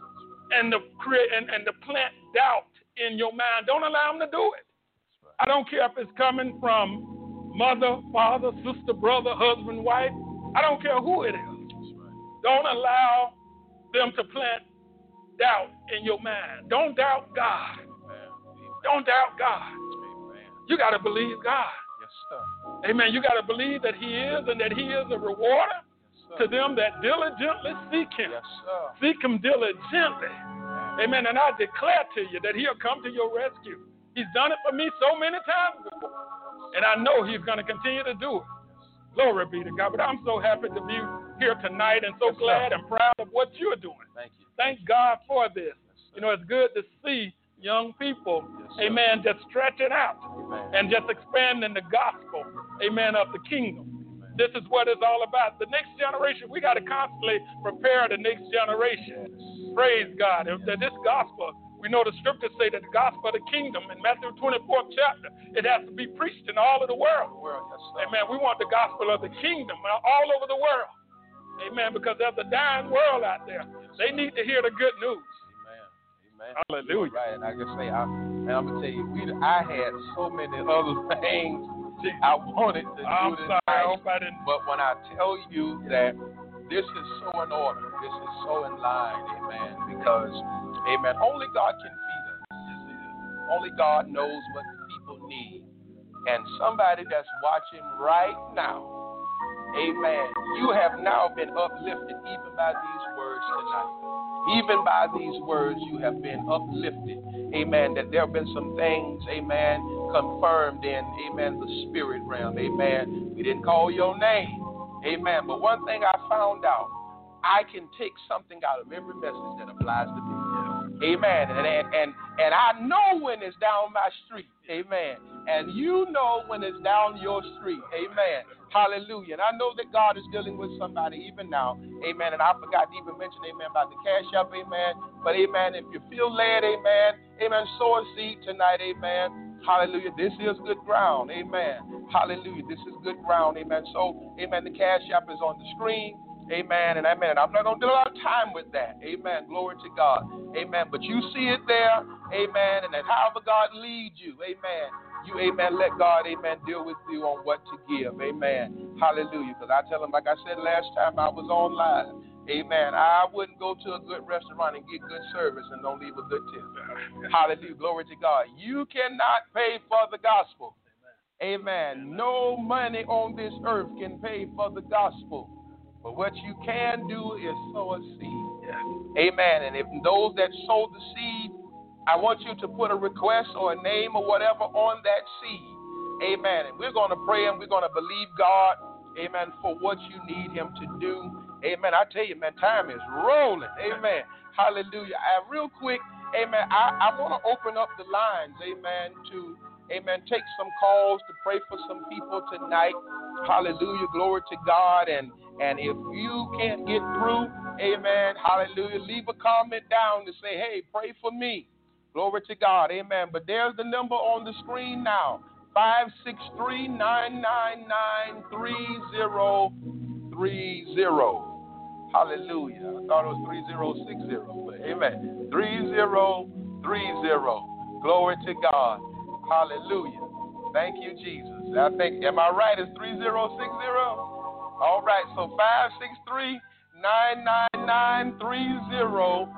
Speaker 3: and to create and to plant doubt in your mind. Don't allow him to do it. I don't care if it's coming from mother, father, sister, brother, husband, wife. I don't care who it is. Don't allow them to plant doubt in your mind. Don't doubt God. Don't doubt God. You got to believe God. Yes, sir. Amen. You got to believe that he is and that he is a rewarder to them that diligently seek him. Yes, sir. Seek him diligently. Amen. And I declare to you that he'll come to your rescue. He's done it for me so many times before. And I know he's going to continue to do it. Glory be to God. But I'm so happy to be here tonight and so glad and proud of what you're doing. Thank you. Thank God for this. It's good to see young people, amen, just stretching out and just expanding the gospel, amen, of the kingdom. This is what it's all about. The next generation, we got to constantly prepare the next generation. Praise God. This gospel, we know the scriptures say that the gospel of the kingdom in Matthew 24th chapter, it has to be preached in all of the world. Amen. We want the gospel of the kingdom all over the world. Amen. Because there's a dying world out there. They need to hear the good news. Amen. Hallelujah. Right. And I can say, I'm going to tell you, I had so many other things I wanted to do tonight. But when I tell you that this is so in order, this is so in line, amen, because, amen, only God can feed us. Only God knows what the people need. And somebody that's watching right now, amen, you have now been uplifted even by these words tonight. Even by these words, you have been uplifted. Amen. That there have been some things, amen,
Speaker 4: confirmed in, amen, the spirit realm, amen. We didn't call your name, amen. But one thing I found out, I can take something out of every message that applies to me. Amen. And I know when it's down my street. Amen. And you know when it's down your street. Amen. Hallelujah. And I know that God is dealing with somebody even now. Amen. And I forgot to even mention, amen, about the cash up. Amen. But, amen, if you feel led, amen, amen, sow a seed tonight. Amen. Hallelujah. This is good ground. Amen. Hallelujah. This is good ground. Amen. So, amen, the cash app is on the screen. Amen and amen. I'm not going to do a lot of time with that. Amen. Glory to God. Amen. But you see it there. Amen. And then however God leads you. Amen. You, amen, let God, amen, deal with you on what to give. Amen. Hallelujah. Because I tell him, like I said last time I was on live. Amen. I wouldn't go to a good restaurant and get good service and don't leave a good tip. Hallelujah. Glory to God. You cannot pay for the gospel. Amen. No money on this earth can pay for the gospel. But what you can do is sow a seed. Yes. Amen. And if those that sow the seed, I want you to put a request or a name or whatever on that seed. Amen. And we're going to pray and we're going to believe God, amen, for what you need him to do. Amen. I tell you, man, time is rolling. Amen. Hallelujah. Real quick, amen, I want to open up the lines, amen, to, amen, take some calls to pray for some people tonight. Hallelujah. Glory to God. And if you can't get through, amen, hallelujah, leave a comment down to say, hey, pray for me. Glory to God. Amen. But there's the number on the screen now. 563-999-3030. Hallelujah. I thought it was 3060, but amen. 3030. Glory to God. Hallelujah. Thank you, Jesus. I think, am I right? It's 3060? All right. So 563-999-3060.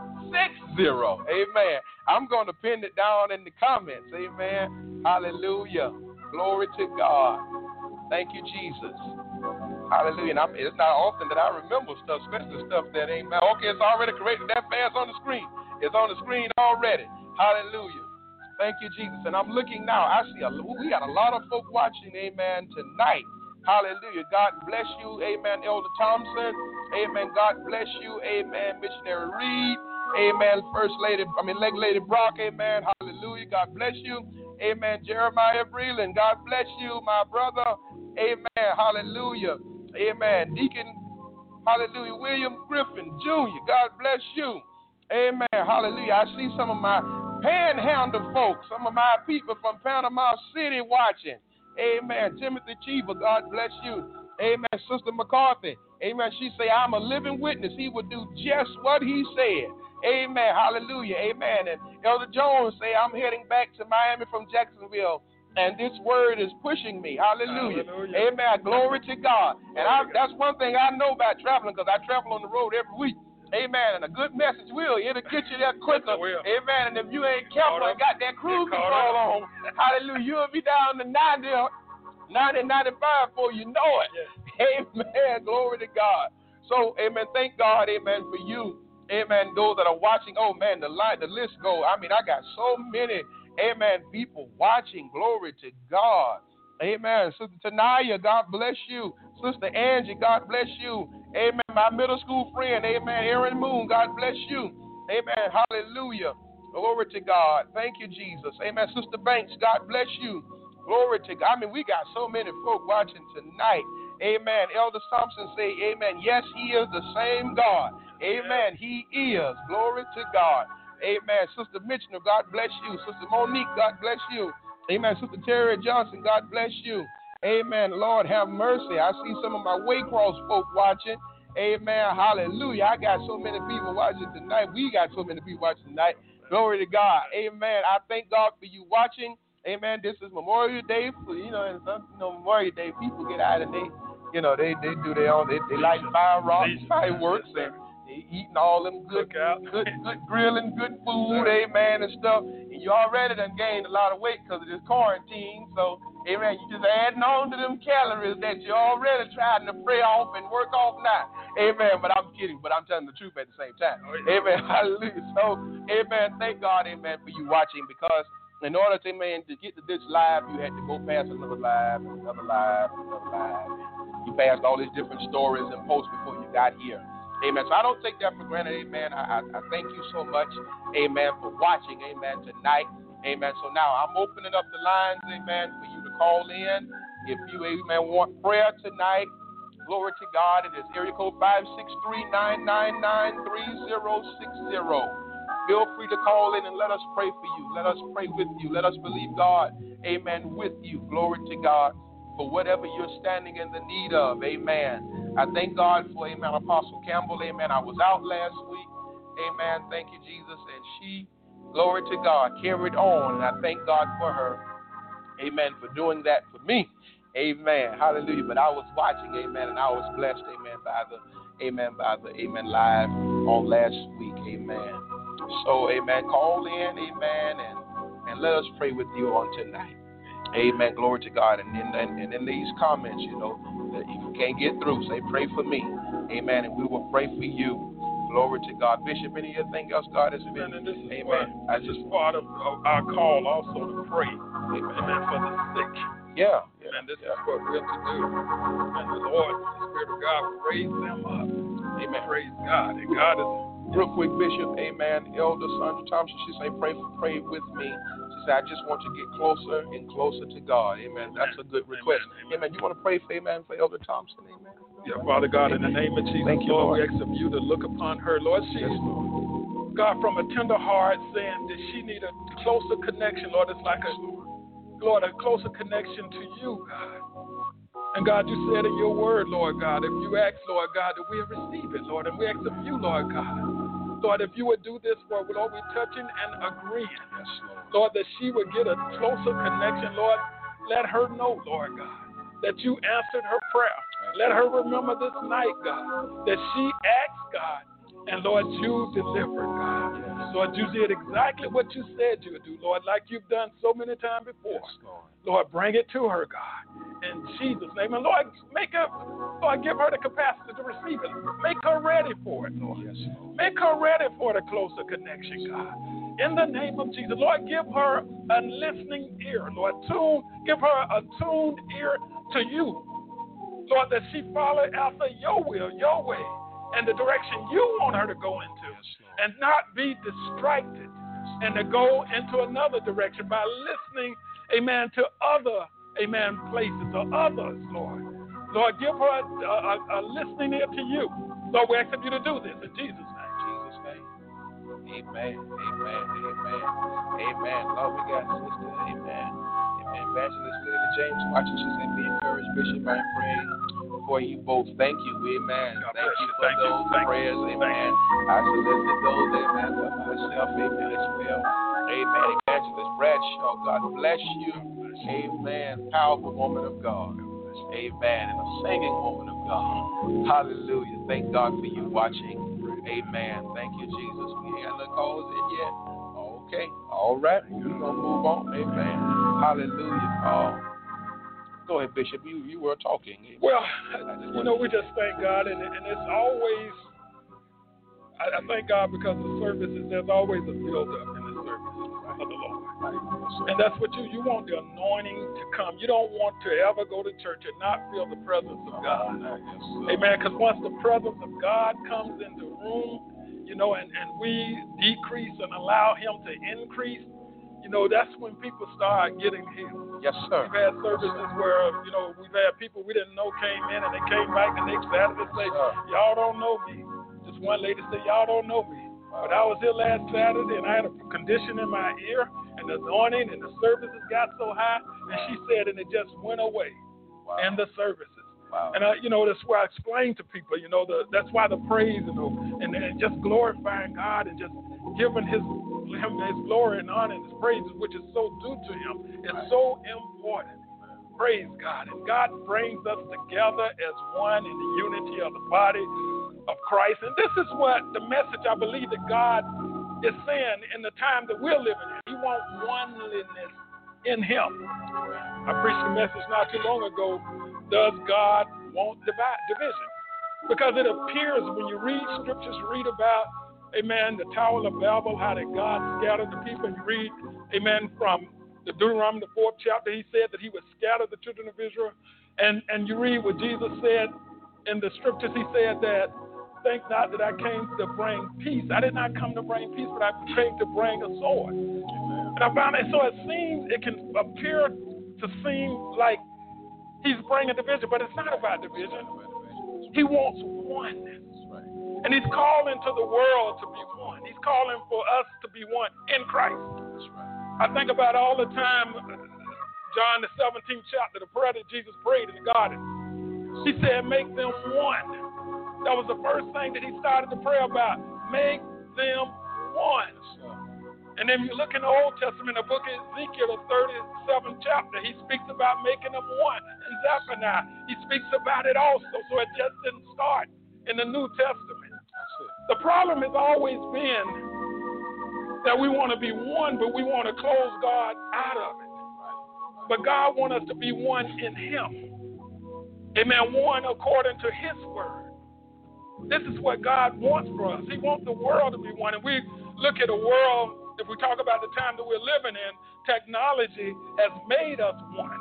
Speaker 4: Amen. I'm going to pin it down in the comments. Amen. Hallelujah. Glory to God. Thank you, Jesus. Hallelujah. And it's not often that I remember stuff, especially stuff that ain't. Okay, it's already corrected that fast on the screen. It's on the screen already. Hallelujah. Thank you, Jesus. And I'm looking now. I see we got a lot of folk watching, amen, tonight. Hallelujah. God bless you, amen, Elder Thompson. Amen. God bless you, amen, Missionary Reed. Amen, Leg Lady Brock, amen. Hallelujah. God bless you. Amen. Jeremiah Breland, God bless you, my brother. Amen. Hallelujah. Amen. Deacon, hallelujah, William Griffin Jr., God bless you. Amen. Hallelujah. I see some of my Panhandle folks, some of my people from Panama City watching. Amen. Timothy Cheever, God bless you. Amen. Sister McCarthy, amen. She say, I'm a living witness. He would do just what he said. Amen. Hallelujah. Amen. And Elder Jones say, I'm heading back to Miami from Jacksonville, and this word is pushing me. Hallelujah. Amen. Glory to God. And that's one thing I know about traveling, because I travel on the road every week. Amen. And a good message it'll get you there quicker. Amen. And if you ain't careful and got that cruise control on, hallelujah, you'll be down to 90, 95 before you know it. Amen. Glory to God. So, amen. Thank God, amen, for you. Amen. Those that are watching, oh man, the list goes. I mean, I got so many, amen, people watching. Glory to God. Amen. Sister Tanaya, God bless you. Sister Angie, God bless you. Amen. My middle school friend, amen. Aaron Moon, God bless you. Amen. Hallelujah. Glory to God. Thank you, Jesus. Amen. Sister Banks, God bless you. Glory to God. I mean, we got so many folk watching tonight. Amen. Elder Thompson say, amen. Yes, he is the same God. Amen. He is. Glory to God. Amen. Sister Mitchell, God bless you. Sister Monique, God bless you. Amen. Sister Terry Johnson, God bless you. Amen. Lord, have mercy. I see some of my Waycross folk watching. Amen. Hallelujah. I got so many people watching tonight. We got so many people watching tonight. Glory to God. Amen. I thank God for you watching. Amen. This is Memorial Day. And Memorial Day, people get out and they do their own. They light fireworks and they eating all them good grilling, good food, amen, and stuff. And you already done gained a lot of weight because of this quarantine. So, amen, you just adding on to them calories that you already trying to pray off and work off now. Amen. But I'm kidding, but I'm telling the truth at the same time. Amen. Hallelujah. So, amen, thank God, amen, for you watching, because In order to, man, to get to this live, you had to go past another live, another live, another live. You passed all these different stories and posts before you got here. Amen. So I don't take that for granted. Amen. I thank you so much, amen, for watching, amen, tonight. Amen. So now I'm opening up the lines, amen, for you to call in. If you, amen, want prayer tonight, glory to God. It is area code 563-999-3060. Feel free to call in and let us pray for you. Let us pray with you. Let us believe God, amen, with you. Glory to God for whatever you're standing in the need of. Amen. I thank God for, amen, Apostle Campbell. Amen. I was out last week. Amen. Thank you, Jesus. And she, glory to God, carried on. And I thank God for her. Amen. For doing that for me. Amen. Hallelujah. But I was watching, amen, and I was blessed, amen, by the live on last week. Amen. So, amen, call in, amen, and let us pray with you on tonight. Amen. Glory to God. And in these comments, you know, if you can't get through, say, pray for me. Amen. And we will pray for you. Glory to God. Bishop, anything else God has been?
Speaker 3: And this is
Speaker 4: amen.
Speaker 3: This is part of our call also to pray. Amen. For the sick.
Speaker 4: Yeah.
Speaker 3: And this is what we're to do. And the Lord, the Spirit of God, will raise them up. Amen. Praise God. And God is.
Speaker 4: Real quick, Bishop, amen. Elder Sandra Thompson, she say, pray with me. She said, I just want to get closer and closer to God. Amen. That's a good request. Amen. You want to pray for, amen, for Elder Thompson? Amen.
Speaker 3: Yeah, Father God, in the name of Jesus,
Speaker 4: thank you, Lord.
Speaker 3: We ask of you to look upon her. Lord, she's, God, from a tender heart, saying that she need a closer connection. Lord, it's like a closer connection to you, God. And God, you said in your word, Lord God, if you ask, Lord God, that we'll receive it, Lord. And we ask of you, Lord God. Lord, if you would do this, Lord, we're touching and agreeing. Yes, Lord, that she would get a closer connection, Lord. Let her know, Lord God, that you answered her prayer. Let her remember this night, God, that she asked, God, and Lord, you delivered, God. Yes. Lord, you did exactly what you said you would do, Lord, like you've done so many times before. Yes, Lord, bring it to her, God, in Jesus' name. And Lord, give her the capacity to receive it. Make her ready for it, Lord. Yes, Lord. Make her ready for the closer connection, God. In the name of Jesus, Lord, give her a listening ear, Lord. Give her a tuned ear to you, Lord, that she follow after your will, your way, and the direction you want her to go into, and not be distracted and to go into another direction by listening, amen, to other, amen, places or others, Lord. Lord, give her a listening ear to you. Lord, we ask you to do this in Jesus' name.
Speaker 4: Amen. Lord, we got sister. Amen. Evangelist Lily James watching. She said, be encouraged, Bishop. I pray for you both. Thank you. Amen. Thank you for those prayers. Amen. I solicit those. Amen. For myself. Amen. As well. Amen. Evangelist Bradshaw. God bless you. Amen. Powerful woman of God. Amen. And a singing woman of God. Hallelujah. Thank God for you watching. Amen. Thank you, Jesus. We ain't got no calls in yet. Okay. All right. We're going to move on. Amen. Hallelujah. Go ahead, Bishop. You were talking.
Speaker 3: Well, we just thank God. And it's always, I thank God because the services, there's always a build-up in the services of the Lord. And that's what you want the anointing to come. You don't want to ever go to church and not feel the presence of God. Amen. Because once the presence of God comes in the room, and we decrease and allow him to increase, that's when people start getting healed.
Speaker 4: Yes, sir.
Speaker 3: We've had services where, we've had people we didn't know came in and they came back the next Saturday and say, y'all don't know me. Just one lady said, y'all don't know me. But I was here last Saturday and I had a condition in my ear and the anointing and the services got so high. And she said, and it just went away in the services. Wow. And, that's where I explain to people, that's why the praise, and just glorifying God and just giving him his glory and honor and his praises, which is so due to him, is so important. Praise God. And God brings us together as one in the unity of the body of Christ. And this is what the message I believe that God is saying in the time that we're living in. He wants oneness in him. I preached a message not too long ago, does God want division? Because it appears when you read scriptures, read about, amen, the Tower of Babel, how that God scattered the people, and you read amen, from the Deuteronomy, the 4th chapter, he said that he would scatter the children of Israel. And you read what Jesus said in the scriptures. He said that, think not that I came to bring peace. I did not come to bring peace, but I came to bring a sword. And I found that, so it can appear to seem like he's bringing division, but it's not about division. He wants oneness. And he's calling to the world to be one. He's calling for us to be one in Christ. I think about all the time, John the 17th chapter, the prayer that Jesus prayed in the garden. He said, make them one. That was the first thing that he started to pray about. Make them one. And then you look in the Old Testament, the book of Ezekiel, the 37th chapter, he speaks about making them one. In Zephaniah, he speaks about it also. So it just didn't start in the New Testament. The problem has always been that we want to be one, but we want to close God out of it. But God wants us to be one in him. Amen. One according to his word. This is what God wants for us. He wants the world to be one. And we look at a world, if we talk about the time that we're living in, technology has made us one.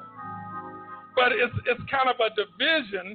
Speaker 3: But it's kind of a division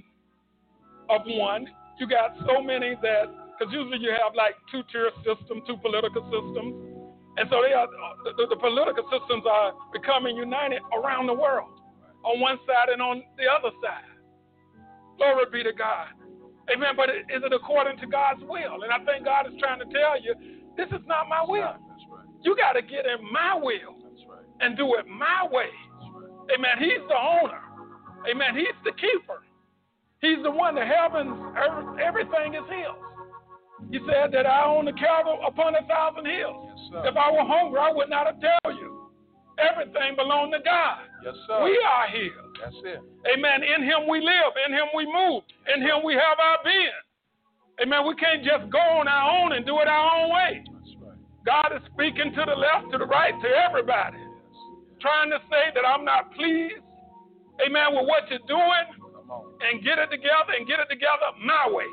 Speaker 3: of one. You got so many that, because usually you have like two-tier systems, two political systems. And so the political systems are becoming united around the world, on one side and on the other side. Glory be to God. Amen. But is it according to God's will? And I think God is trying to tell you, this is not my will. That's right. You got to get in my will. That's right. And do it my way. Right. Amen. He's the owner. Amen. He's the keeper. He's the one, the heavens, earth, everything is his. He said that I own the cattle upon 1,000 hills. Yes, if I were hungry, I would not have told you. Everything belongs to God. Yes, sir. We are his. That's it. Amen. In him we live. In him we move. In him we have our being. Amen. We can't just go on our own and do it our own way. That's right. God is speaking to the left, to the right, to everybody. Yes. Trying to say that I'm not pleased, amen, with what you're doing, and get it together my way.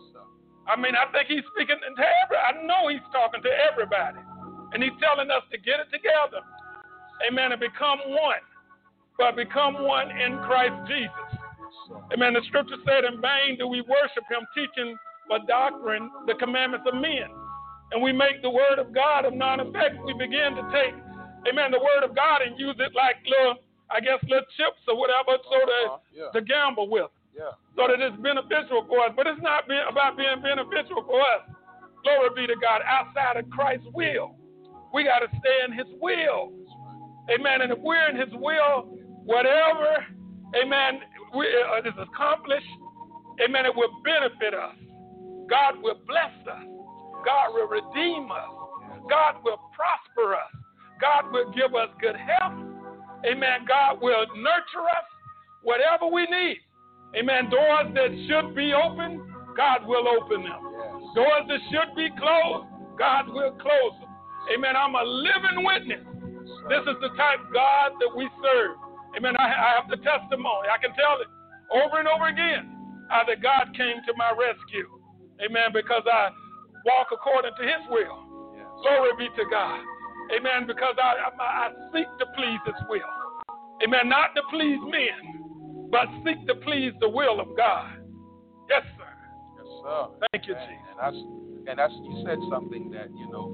Speaker 3: I mean, I think he's speaking to everybody. I know he's talking to everybody. And he's telling us to get it together. Amen. And become one. But become one in Christ Jesus. Amen. The scripture said, in vain do we worship him, teaching by doctrine the commandments of men. And we make the word of God of none effect. We begin to take, amen, the word of God and use it like little chips or whatever, to gamble with. Yeah. So that it's beneficial for us. But it's not about being beneficial for us. Glory be to God. Outside of Christ's will, we got to stay in his will. Amen. And if we're in his will, whatever, amen, is accomplished, amen, it will benefit us. God will bless us. God will redeem us. God will prosper us. God will give us good health. Amen. God will nurture us, whatever we need. Amen. Doors that should be open, God will open them. Yes. Doors that should be closed, God will close them. Amen. I'm a living witness. This is the type of God that we serve. Amen. I have the testimony. I can tell it over and over again how that God came to my rescue. Amen. Because I walk according to his will. Yes. Glory be to God. Amen. Because I seek to please his will. Amen. Not to please men, but seek to please the will of God. Yes, sir.
Speaker 4: Yes, sir.
Speaker 3: Thank you, Jesus.
Speaker 4: And that's you said something that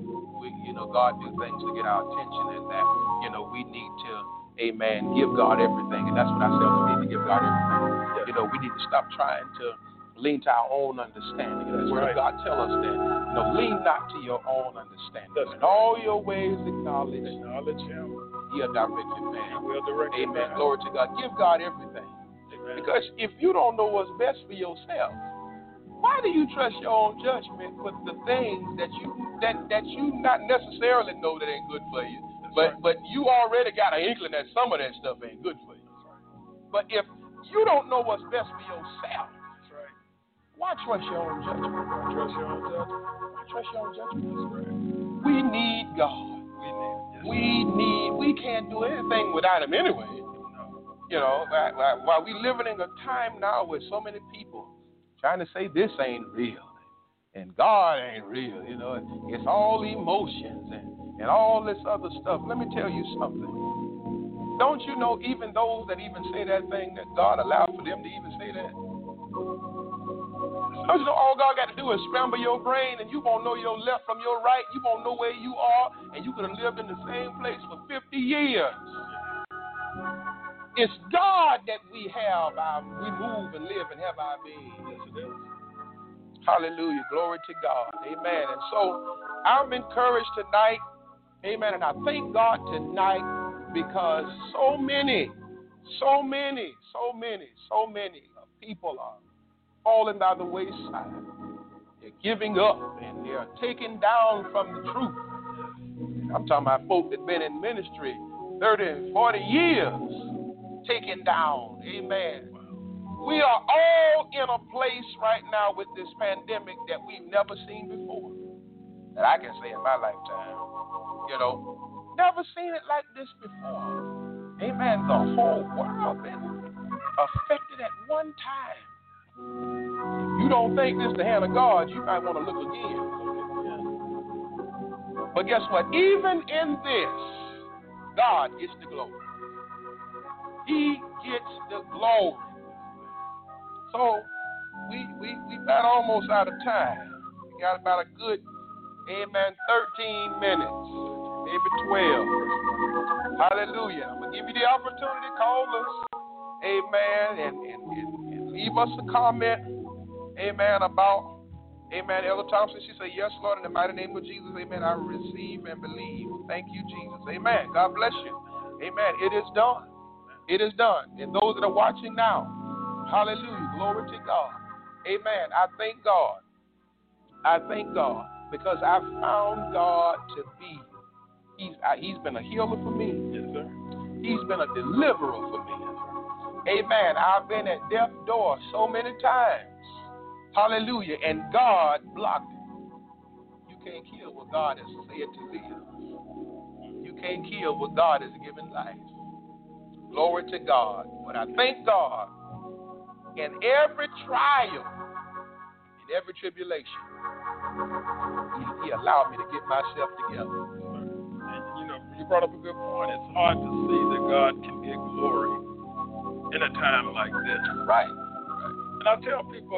Speaker 4: God do things to get our attention, and that we need to, amen, give God everything, and that's what I said. We need to give God everything. Yes. We need to stop trying to lean to our own understanding. And the Word of God tell us that lean not to your own understanding. In all your ways acknowledge him. He'll direct your path. Amen. Glory to God. Give God everything. Because if you don't know what's best for yourself, why do you trust your own judgment with the things that you not necessarily know that ain't good for you, but you already got an inkling that some of that stuff ain't good for you. But if you don't know what's best for yourself, why trust your own judgment? Trust your own judgment. We need God. We can't do anything without him anyway. While we living in a time now where so many people trying to say this ain't real and God ain't real, it's all emotions and all this other stuff. Let me tell you something. Don't you know even those that even say that thing, that God allowed for them to even say that? Don't you know all God got to do is scramble your brain and you won't know your left from your right. You won't know where you are, and you could have lived in the same place for 50 years. It's God that we move and live and have our being. Yes, it is. Hallelujah. Glory to God. Amen. And so I'm encouraged tonight. Amen. And I thank God tonight because so many people are falling by the wayside. They're giving up and they're taken down from the truth. I'm talking about folk that have been in ministry 30 and 40 years, taken down. Amen. We are all in a place right now with this pandemic that we've never seen before. That I can say in my lifetime. You know, never seen it like this before. Amen. The whole world been affected at one time. If you don't think this is the hand of God, you might want to look again. But guess what? Even in this, God gets the glory. He gets the glory. So we about almost out of time. We got about a good, 13 minutes, maybe 12. Hallelujah. I'm going to give you the opportunity to call us, and leave us a comment, about, Elder Thompson. She said, yes, Lord, in the mighty name of Jesus, amen, I receive and believe. Thank you, Jesus. Amen. God bless you. Amen. It is done. It is done. And those that are watching now, hallelujah, glory to God. Amen. I thank God because I found God to be, he's been a healer for me. Yes, sir. He's been a deliverer for me. Amen. I've been at death's door so many times. Hallelujah. And God blocked it. You can't kill what God has said to live. You can't kill what God has given life. Glory to God. But I thank God in every trial, in every tribulation, He allowed me to get myself together.
Speaker 3: And, you brought up a good point. It's hard to see that God can get glory in a time like this.
Speaker 4: Right.
Speaker 3: And I tell people,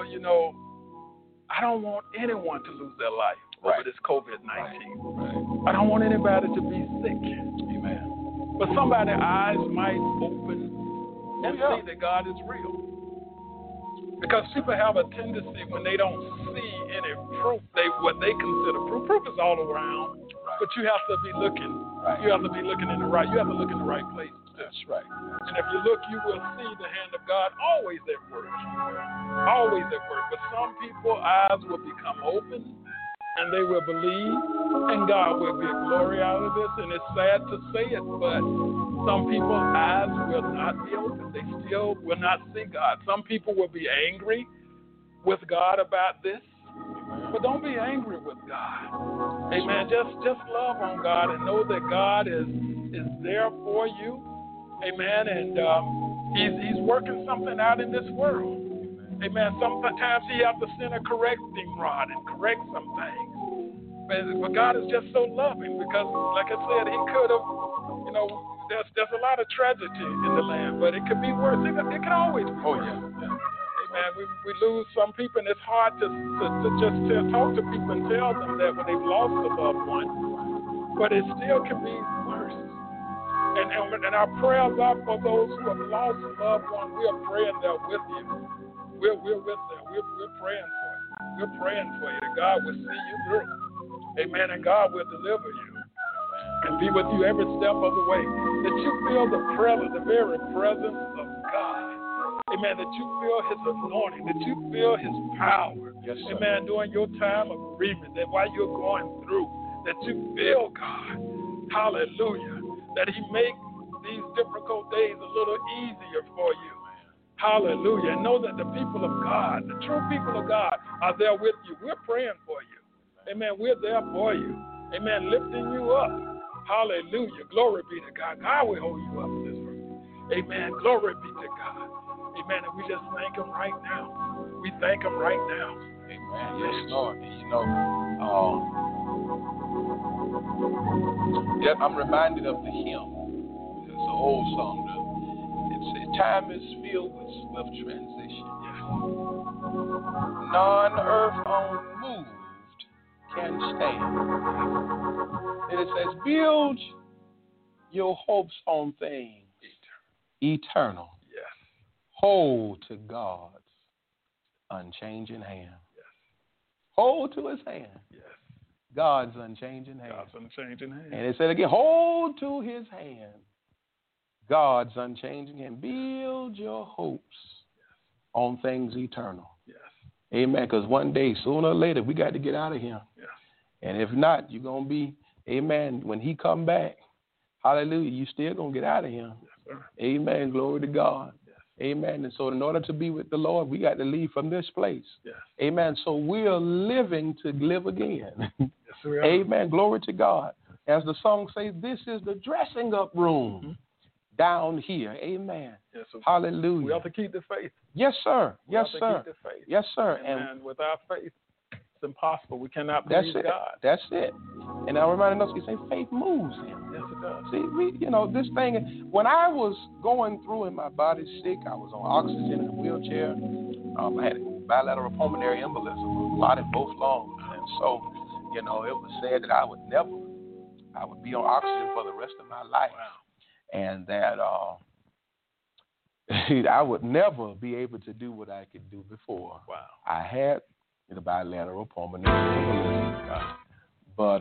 Speaker 3: I don't want anyone to lose their life over this COVID-19. Right. I don't want anybody to be sick.
Speaker 4: Amen.
Speaker 3: But somebody's eyes might open and see that God is real. Because people have a tendency when they don't see any proof, what they consider proof. Proof is all around, but you have to be looking. Right. You have to be looking in the right. You have to look in the right place.
Speaker 4: That's right.
Speaker 3: And if you look, you will see the hand of God always at work. Always at work. But some people's eyes will become open and they will believe, and God will get glory out of this. And it's sad to say it, but some people's eyes will not be open. They still will not see God. Some people will be angry with God about this, but don't be angry with God. Amen. Just love on God and know that God is there for you. Amen. And He's working something out in this world. Amen. Sometimes He has to send a correcting rod and correct some things. But God is just so loving because, like I said, He could have, there's a lot of tragedy in the land, but it could be worse. It can always be worse. Amen. We lose some people, and it's hard to just talk to people and tell them that when they've lost a loved one, but it still can be worse. And our prayers are for those who have lost a loved one. We are praying there with you. We're with them. We're praying for you. We're praying for you that God will see you through. Amen. And God will deliver you and be with you every step of the way. That you feel the very presence of God. Amen. That you feel His anointing. That you feel His power.
Speaker 4: Yes, sir.
Speaker 3: Amen. During your time of bereavement, that while you're going through, that you feel God. Hallelujah. That He make these difficult days a little easier for you. Hallelujah. And know that the people of God, the true people of God, are there with you. We're praying for you. Amen. We're there for you. Amen. Lifting you up. Hallelujah. Glory be to God. God will hold you up in this room. Amen. Glory be to God. Amen. And we just thank Him right now. We thank Him right now.
Speaker 4: Amen. Yes, Lord. Yet I'm reminded of the hymn. It's an old song. It says, time is filled with swift transition. None earth unmoved can stand. And it says, build your hopes on things eternal.
Speaker 3: Yes.
Speaker 4: Hold to God's unchanging hand.
Speaker 3: Yes.
Speaker 4: Hold to his hand.
Speaker 3: Yes.
Speaker 4: God's unchanging hand.
Speaker 3: God's unchanging hand.
Speaker 4: And it said again, hold to his hand. God's unchanging hand. Build your hopes on things eternal.
Speaker 3: Yes.
Speaker 4: Amen. Because one day, sooner or later, we got to get out of here.
Speaker 3: Yes.
Speaker 4: And if not, you're going to be, amen, when he come back, hallelujah, you still going to get out of here.
Speaker 3: Yes, sir.
Speaker 4: Amen. Glory to God.
Speaker 3: Yes.
Speaker 4: Amen. And so in order to be with the Lord, we got to leave from this place.
Speaker 3: Yes.
Speaker 4: Amen. So we're living to live again.
Speaker 3: Yes, we are.
Speaker 4: Amen. Glory to God. As the song says, this is the dressing up room down here. Amen.
Speaker 3: Yes, sir.
Speaker 4: Hallelujah.
Speaker 3: We have to keep the faith.
Speaker 4: Yes, sir.
Speaker 3: We
Speaker 4: Yes,
Speaker 3: have to
Speaker 4: sir.
Speaker 3: keep the faith.
Speaker 4: Yes, sir.
Speaker 3: And without faith, it's impossible. We cannot
Speaker 4: That's
Speaker 3: please
Speaker 4: it.
Speaker 3: God.
Speaker 4: That's it. And I'm reminding us, we say faith moves him.
Speaker 3: Yes, it does.
Speaker 4: See, this thing, when I was going through and my body's sick, I was on oxygen in a wheelchair. I had bilateral pulmonary embolism, a lot in both lungs. And so, it was said that I would be on oxygen for the rest of my life.
Speaker 3: Wow.
Speaker 4: And that I would never be able to do what I could do before.
Speaker 3: Wow.
Speaker 4: I had the bilateral pulmonary embolism. But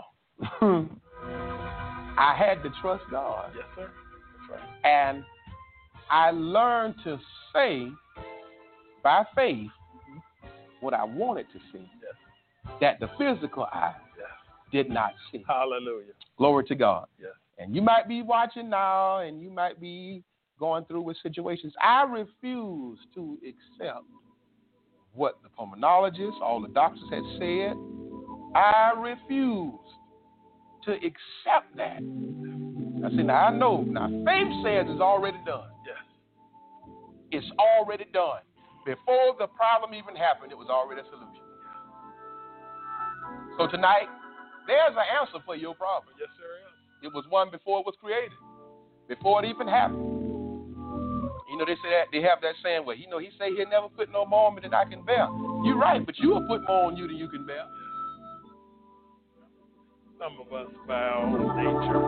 Speaker 4: I had to trust God.
Speaker 3: Yes, sir. That's right.
Speaker 4: And I learned to say, by faith, what I wanted to see.
Speaker 3: Yes.
Speaker 4: That the physical eye did not see.
Speaker 3: Hallelujah.
Speaker 4: Glory to God.
Speaker 3: Yes.
Speaker 4: And you might be watching now, and you might be going through with situations. I refuse to accept what the pulmonologists, all the doctors had said. I refuse to accept that. I said, now I know. Now faith says it's already done.
Speaker 3: Yes.
Speaker 4: It's already done. Before the problem even happened, it was already a solution. So tonight, there's an answer for your problem.
Speaker 3: Yes, there is.
Speaker 4: It was one before it was created, before it even happened. They say that, they have that saying, well, he say he'll never put no more on me than I can bear. You're right, but you will put more on you than you can bear.
Speaker 3: Some of us, by our own nature,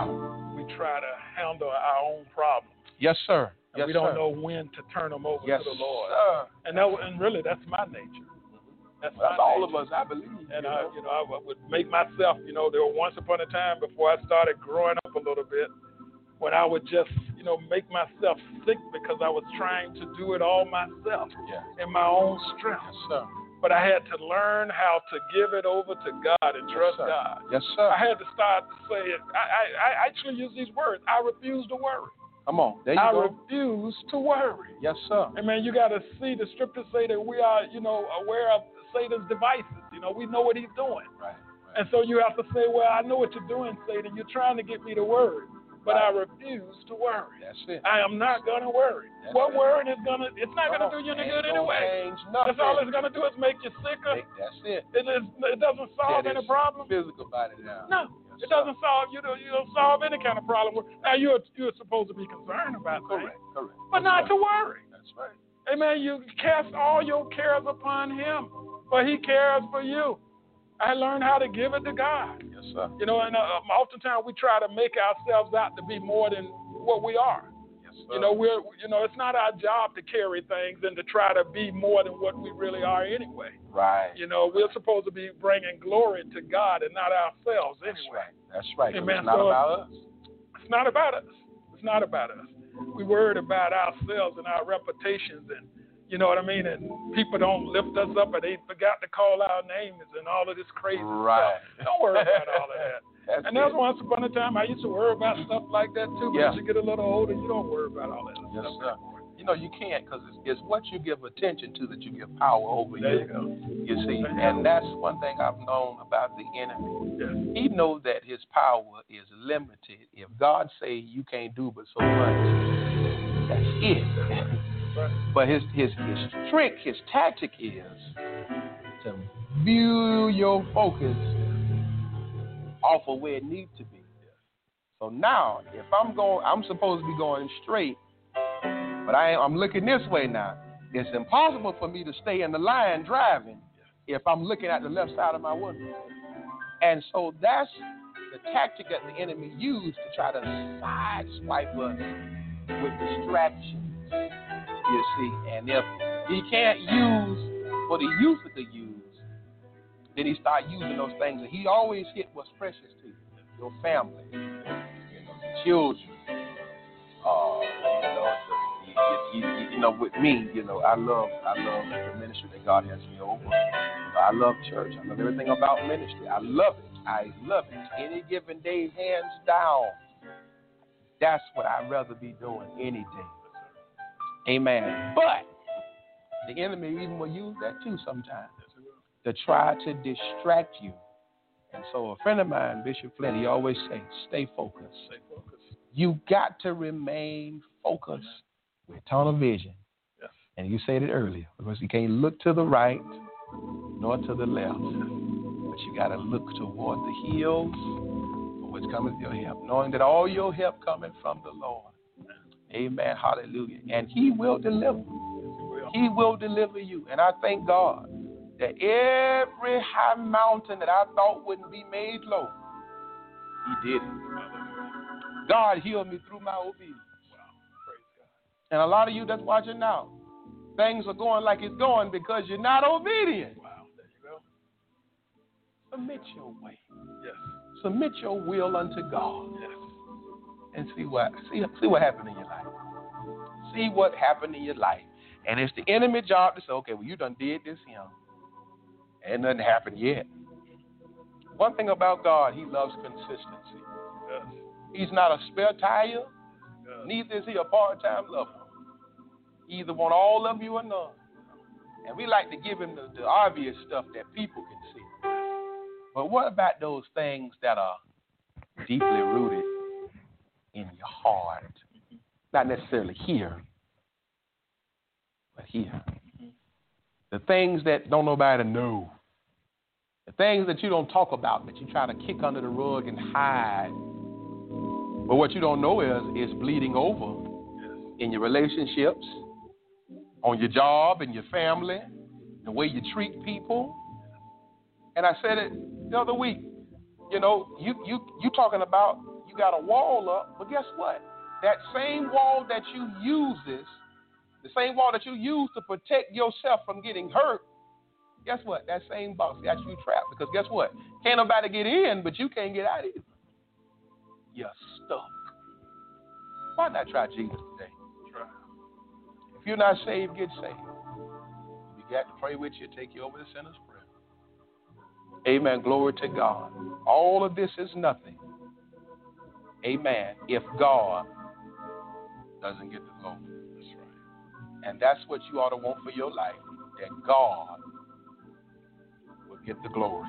Speaker 3: we try to handle our own problems.
Speaker 4: Yes, sir.
Speaker 3: And we don't know when to turn them over to the Lord.
Speaker 4: Sir.
Speaker 3: And really, that's my nature. That's
Speaker 4: all of us, I believe.
Speaker 3: And I would make myself, there were once upon a time before I started growing up a little bit, when I would just, make myself sick because I was trying to do it all myself in my own strength.
Speaker 4: Yes, sir.
Speaker 3: But I had to learn how to give it over to God and trust God.
Speaker 4: Yes, sir.
Speaker 3: I had to start to say it. I actually use these words. I refuse to worry.
Speaker 4: Come on. There you go.
Speaker 3: I refuse to worry.
Speaker 4: Yes, sir.
Speaker 3: And man, you got to see the scriptures say that we are, aware of Satan's devices. We know what he's doing.
Speaker 4: Right.
Speaker 3: And so you have to say, well, I know what you're doing, Satan. You're trying to get me to worry. But I refuse to worry.
Speaker 4: That's it.
Speaker 3: I am not going to worry. Worrying is it's not going to do you any good anyway. That's all it's going to do is make you sicker.
Speaker 4: That's it.
Speaker 3: It doesn't solve any problem.
Speaker 4: Physical body down.
Speaker 3: No. It doesn't solve, you don't solve any kind of problem. Now, you're supposed to be concerned about things.
Speaker 4: Correct.
Speaker 3: But not to worry.
Speaker 4: That's right.
Speaker 3: Amen. You cast all your cares upon him, for he cares for you. I learned how to give it to God.
Speaker 4: Yes, sir.
Speaker 3: And oftentimes we try to make ourselves out to be more than what we are.
Speaker 4: Yes, sir.
Speaker 3: It's not our job to carry things and to try to be more than what we really are anyway.
Speaker 4: Right.
Speaker 3: We're supposed to be bringing glory to God and not ourselves anyway.
Speaker 4: That's right.
Speaker 3: Amen.
Speaker 4: It's not about us.
Speaker 3: It's not about us. It's not about us. We worried about ourselves and our reputations and you know what I mean? And people don't lift us up, and they forgot to call our names and all of this crazy stuff. Don't worry about all of that. There was once upon a time I used to worry about stuff like that too. But as you get a little older, you don't worry about all that stuff.
Speaker 4: Sir. You can't, because it's what you give attention to that you give power over.
Speaker 3: There you go.
Speaker 4: You see, and that's one thing I've known about the enemy.
Speaker 3: Yes.
Speaker 4: He knows that his power is limited. If God say you can't do but so much, that's it.
Speaker 3: Right.
Speaker 4: But his trick, his tactic is to view your focus off of where it needs to be. So now, if I'm supposed to be going straight, but I'm looking this way now. It's impossible for me to stay in the line driving if I'm looking at the left side of my window. And so that's the tactic that the enemy used to try to sideswipe us with distractions, you see. And if he can't use what he used to use, then he start using those things. And he always hit what's precious to you, your family, your children. With me, I love the ministry that God has me over. I love church. I love everything about ministry. I love it. Any given day, hands down. That's what I'd rather be doing any day. Amen. But the enemy even will use that too sometimes to try to distract you. And so a friend of mine, Bishop Flynn, he always says, stay focused. Stay focused. You got to remain focused with tunnel vision. Yes. And you said it earlier, because you can't look to the right nor to the left, but you got to look toward the hills for which cometh your help, knowing that all your help coming from the Lord. Amen. Hallelujah. And he will deliver. He will deliver you. And I thank God that every high mountain that I thought wouldn't be made low, he did it. God healed me through my obedience. And a lot of you that's watching now, things are going like it's going because you're not obedient. Wow, there you go. Submit your way. Yes. Submit your will unto God. Yes. And see what happened in your life. See what happened in your life. And it's the enemy's job to say, okay, well, you done did this, and nothing happened yet. One thing about God, he loves consistency. Yes. He's not a spare tire. Yes. Neither is he a part-time lover. He either want all of you or none. And we like to give him the obvious stuff that people can see. But what about those things that are deeply rooted in your heart? Not necessarily here, but here. The things that don't nobody know. The things that you don't talk about, that you try to kick under the rug and hide. But what you don't know is bleeding over in your relationships, on your job, in your family, the way you treat people. And I said it the other week. You talking about you got a wall up, but guess what? That same wall that you use to protect yourself from getting hurt, guess what? That same box got you trapped. Because guess what? Can't nobody get in, but you can't get out either. You're stuck. Why not try Jesus today? Try. If you're not saved, get saved. If you got to pray with you, take you over the sinner's prayer. Amen. Glory to God. All of this is nothing. Amen. If God doesn't get the glory. That's right. And that's what you ought to want for your life. That God will get the glory.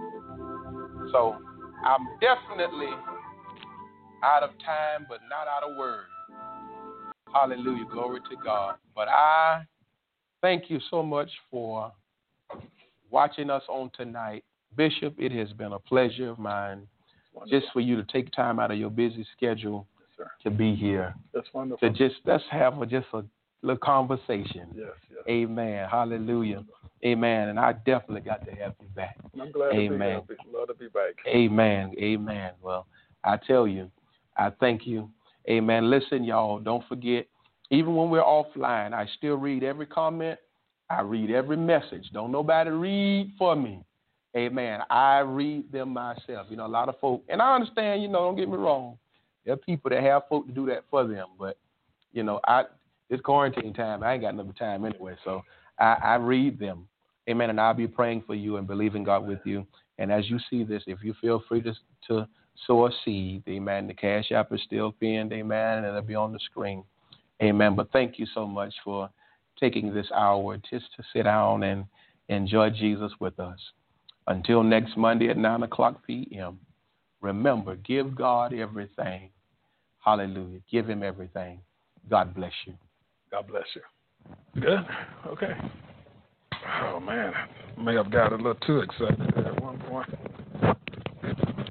Speaker 4: So I'm definitely out of time, but not out of word. Hallelujah. Glory to God. But I thank you so much for watching us on tonight. Bishop, it has been a pleasure of mine just for you to take time out of your busy schedule to be here. That's wonderful. Let's have a little conversation. Yes. Amen. Hallelujah. Amen. And I definitely got to have you back. I'm glad to be here. Love to be back. Amen. Well, I tell you, I thank you. Amen. Listen, y'all, don't forget, even when we're offline, I still read every comment. I read every message. Don't nobody read for me. Amen. I read them myself. A lot of folk, and I understand, don't get me wrong. There are people that have folk to do that for them. But, it's quarantine time. I ain't got enough time anyway. So I read them. Amen. And I'll be praying for you and believing God with you. And as you see this, if you feel free to sow a seed, amen. The Cash App is still pinned, amen, and it'll be on the screen. Amen. But thank you so much for taking this hour just to sit down and enjoy Jesus with us. Until next Monday at 9:00 p.m., remember, give God everything. Hallelujah. Give him everything. God bless you. God bless you. Good? Okay. Oh, man. I may have got a little too excited at one point.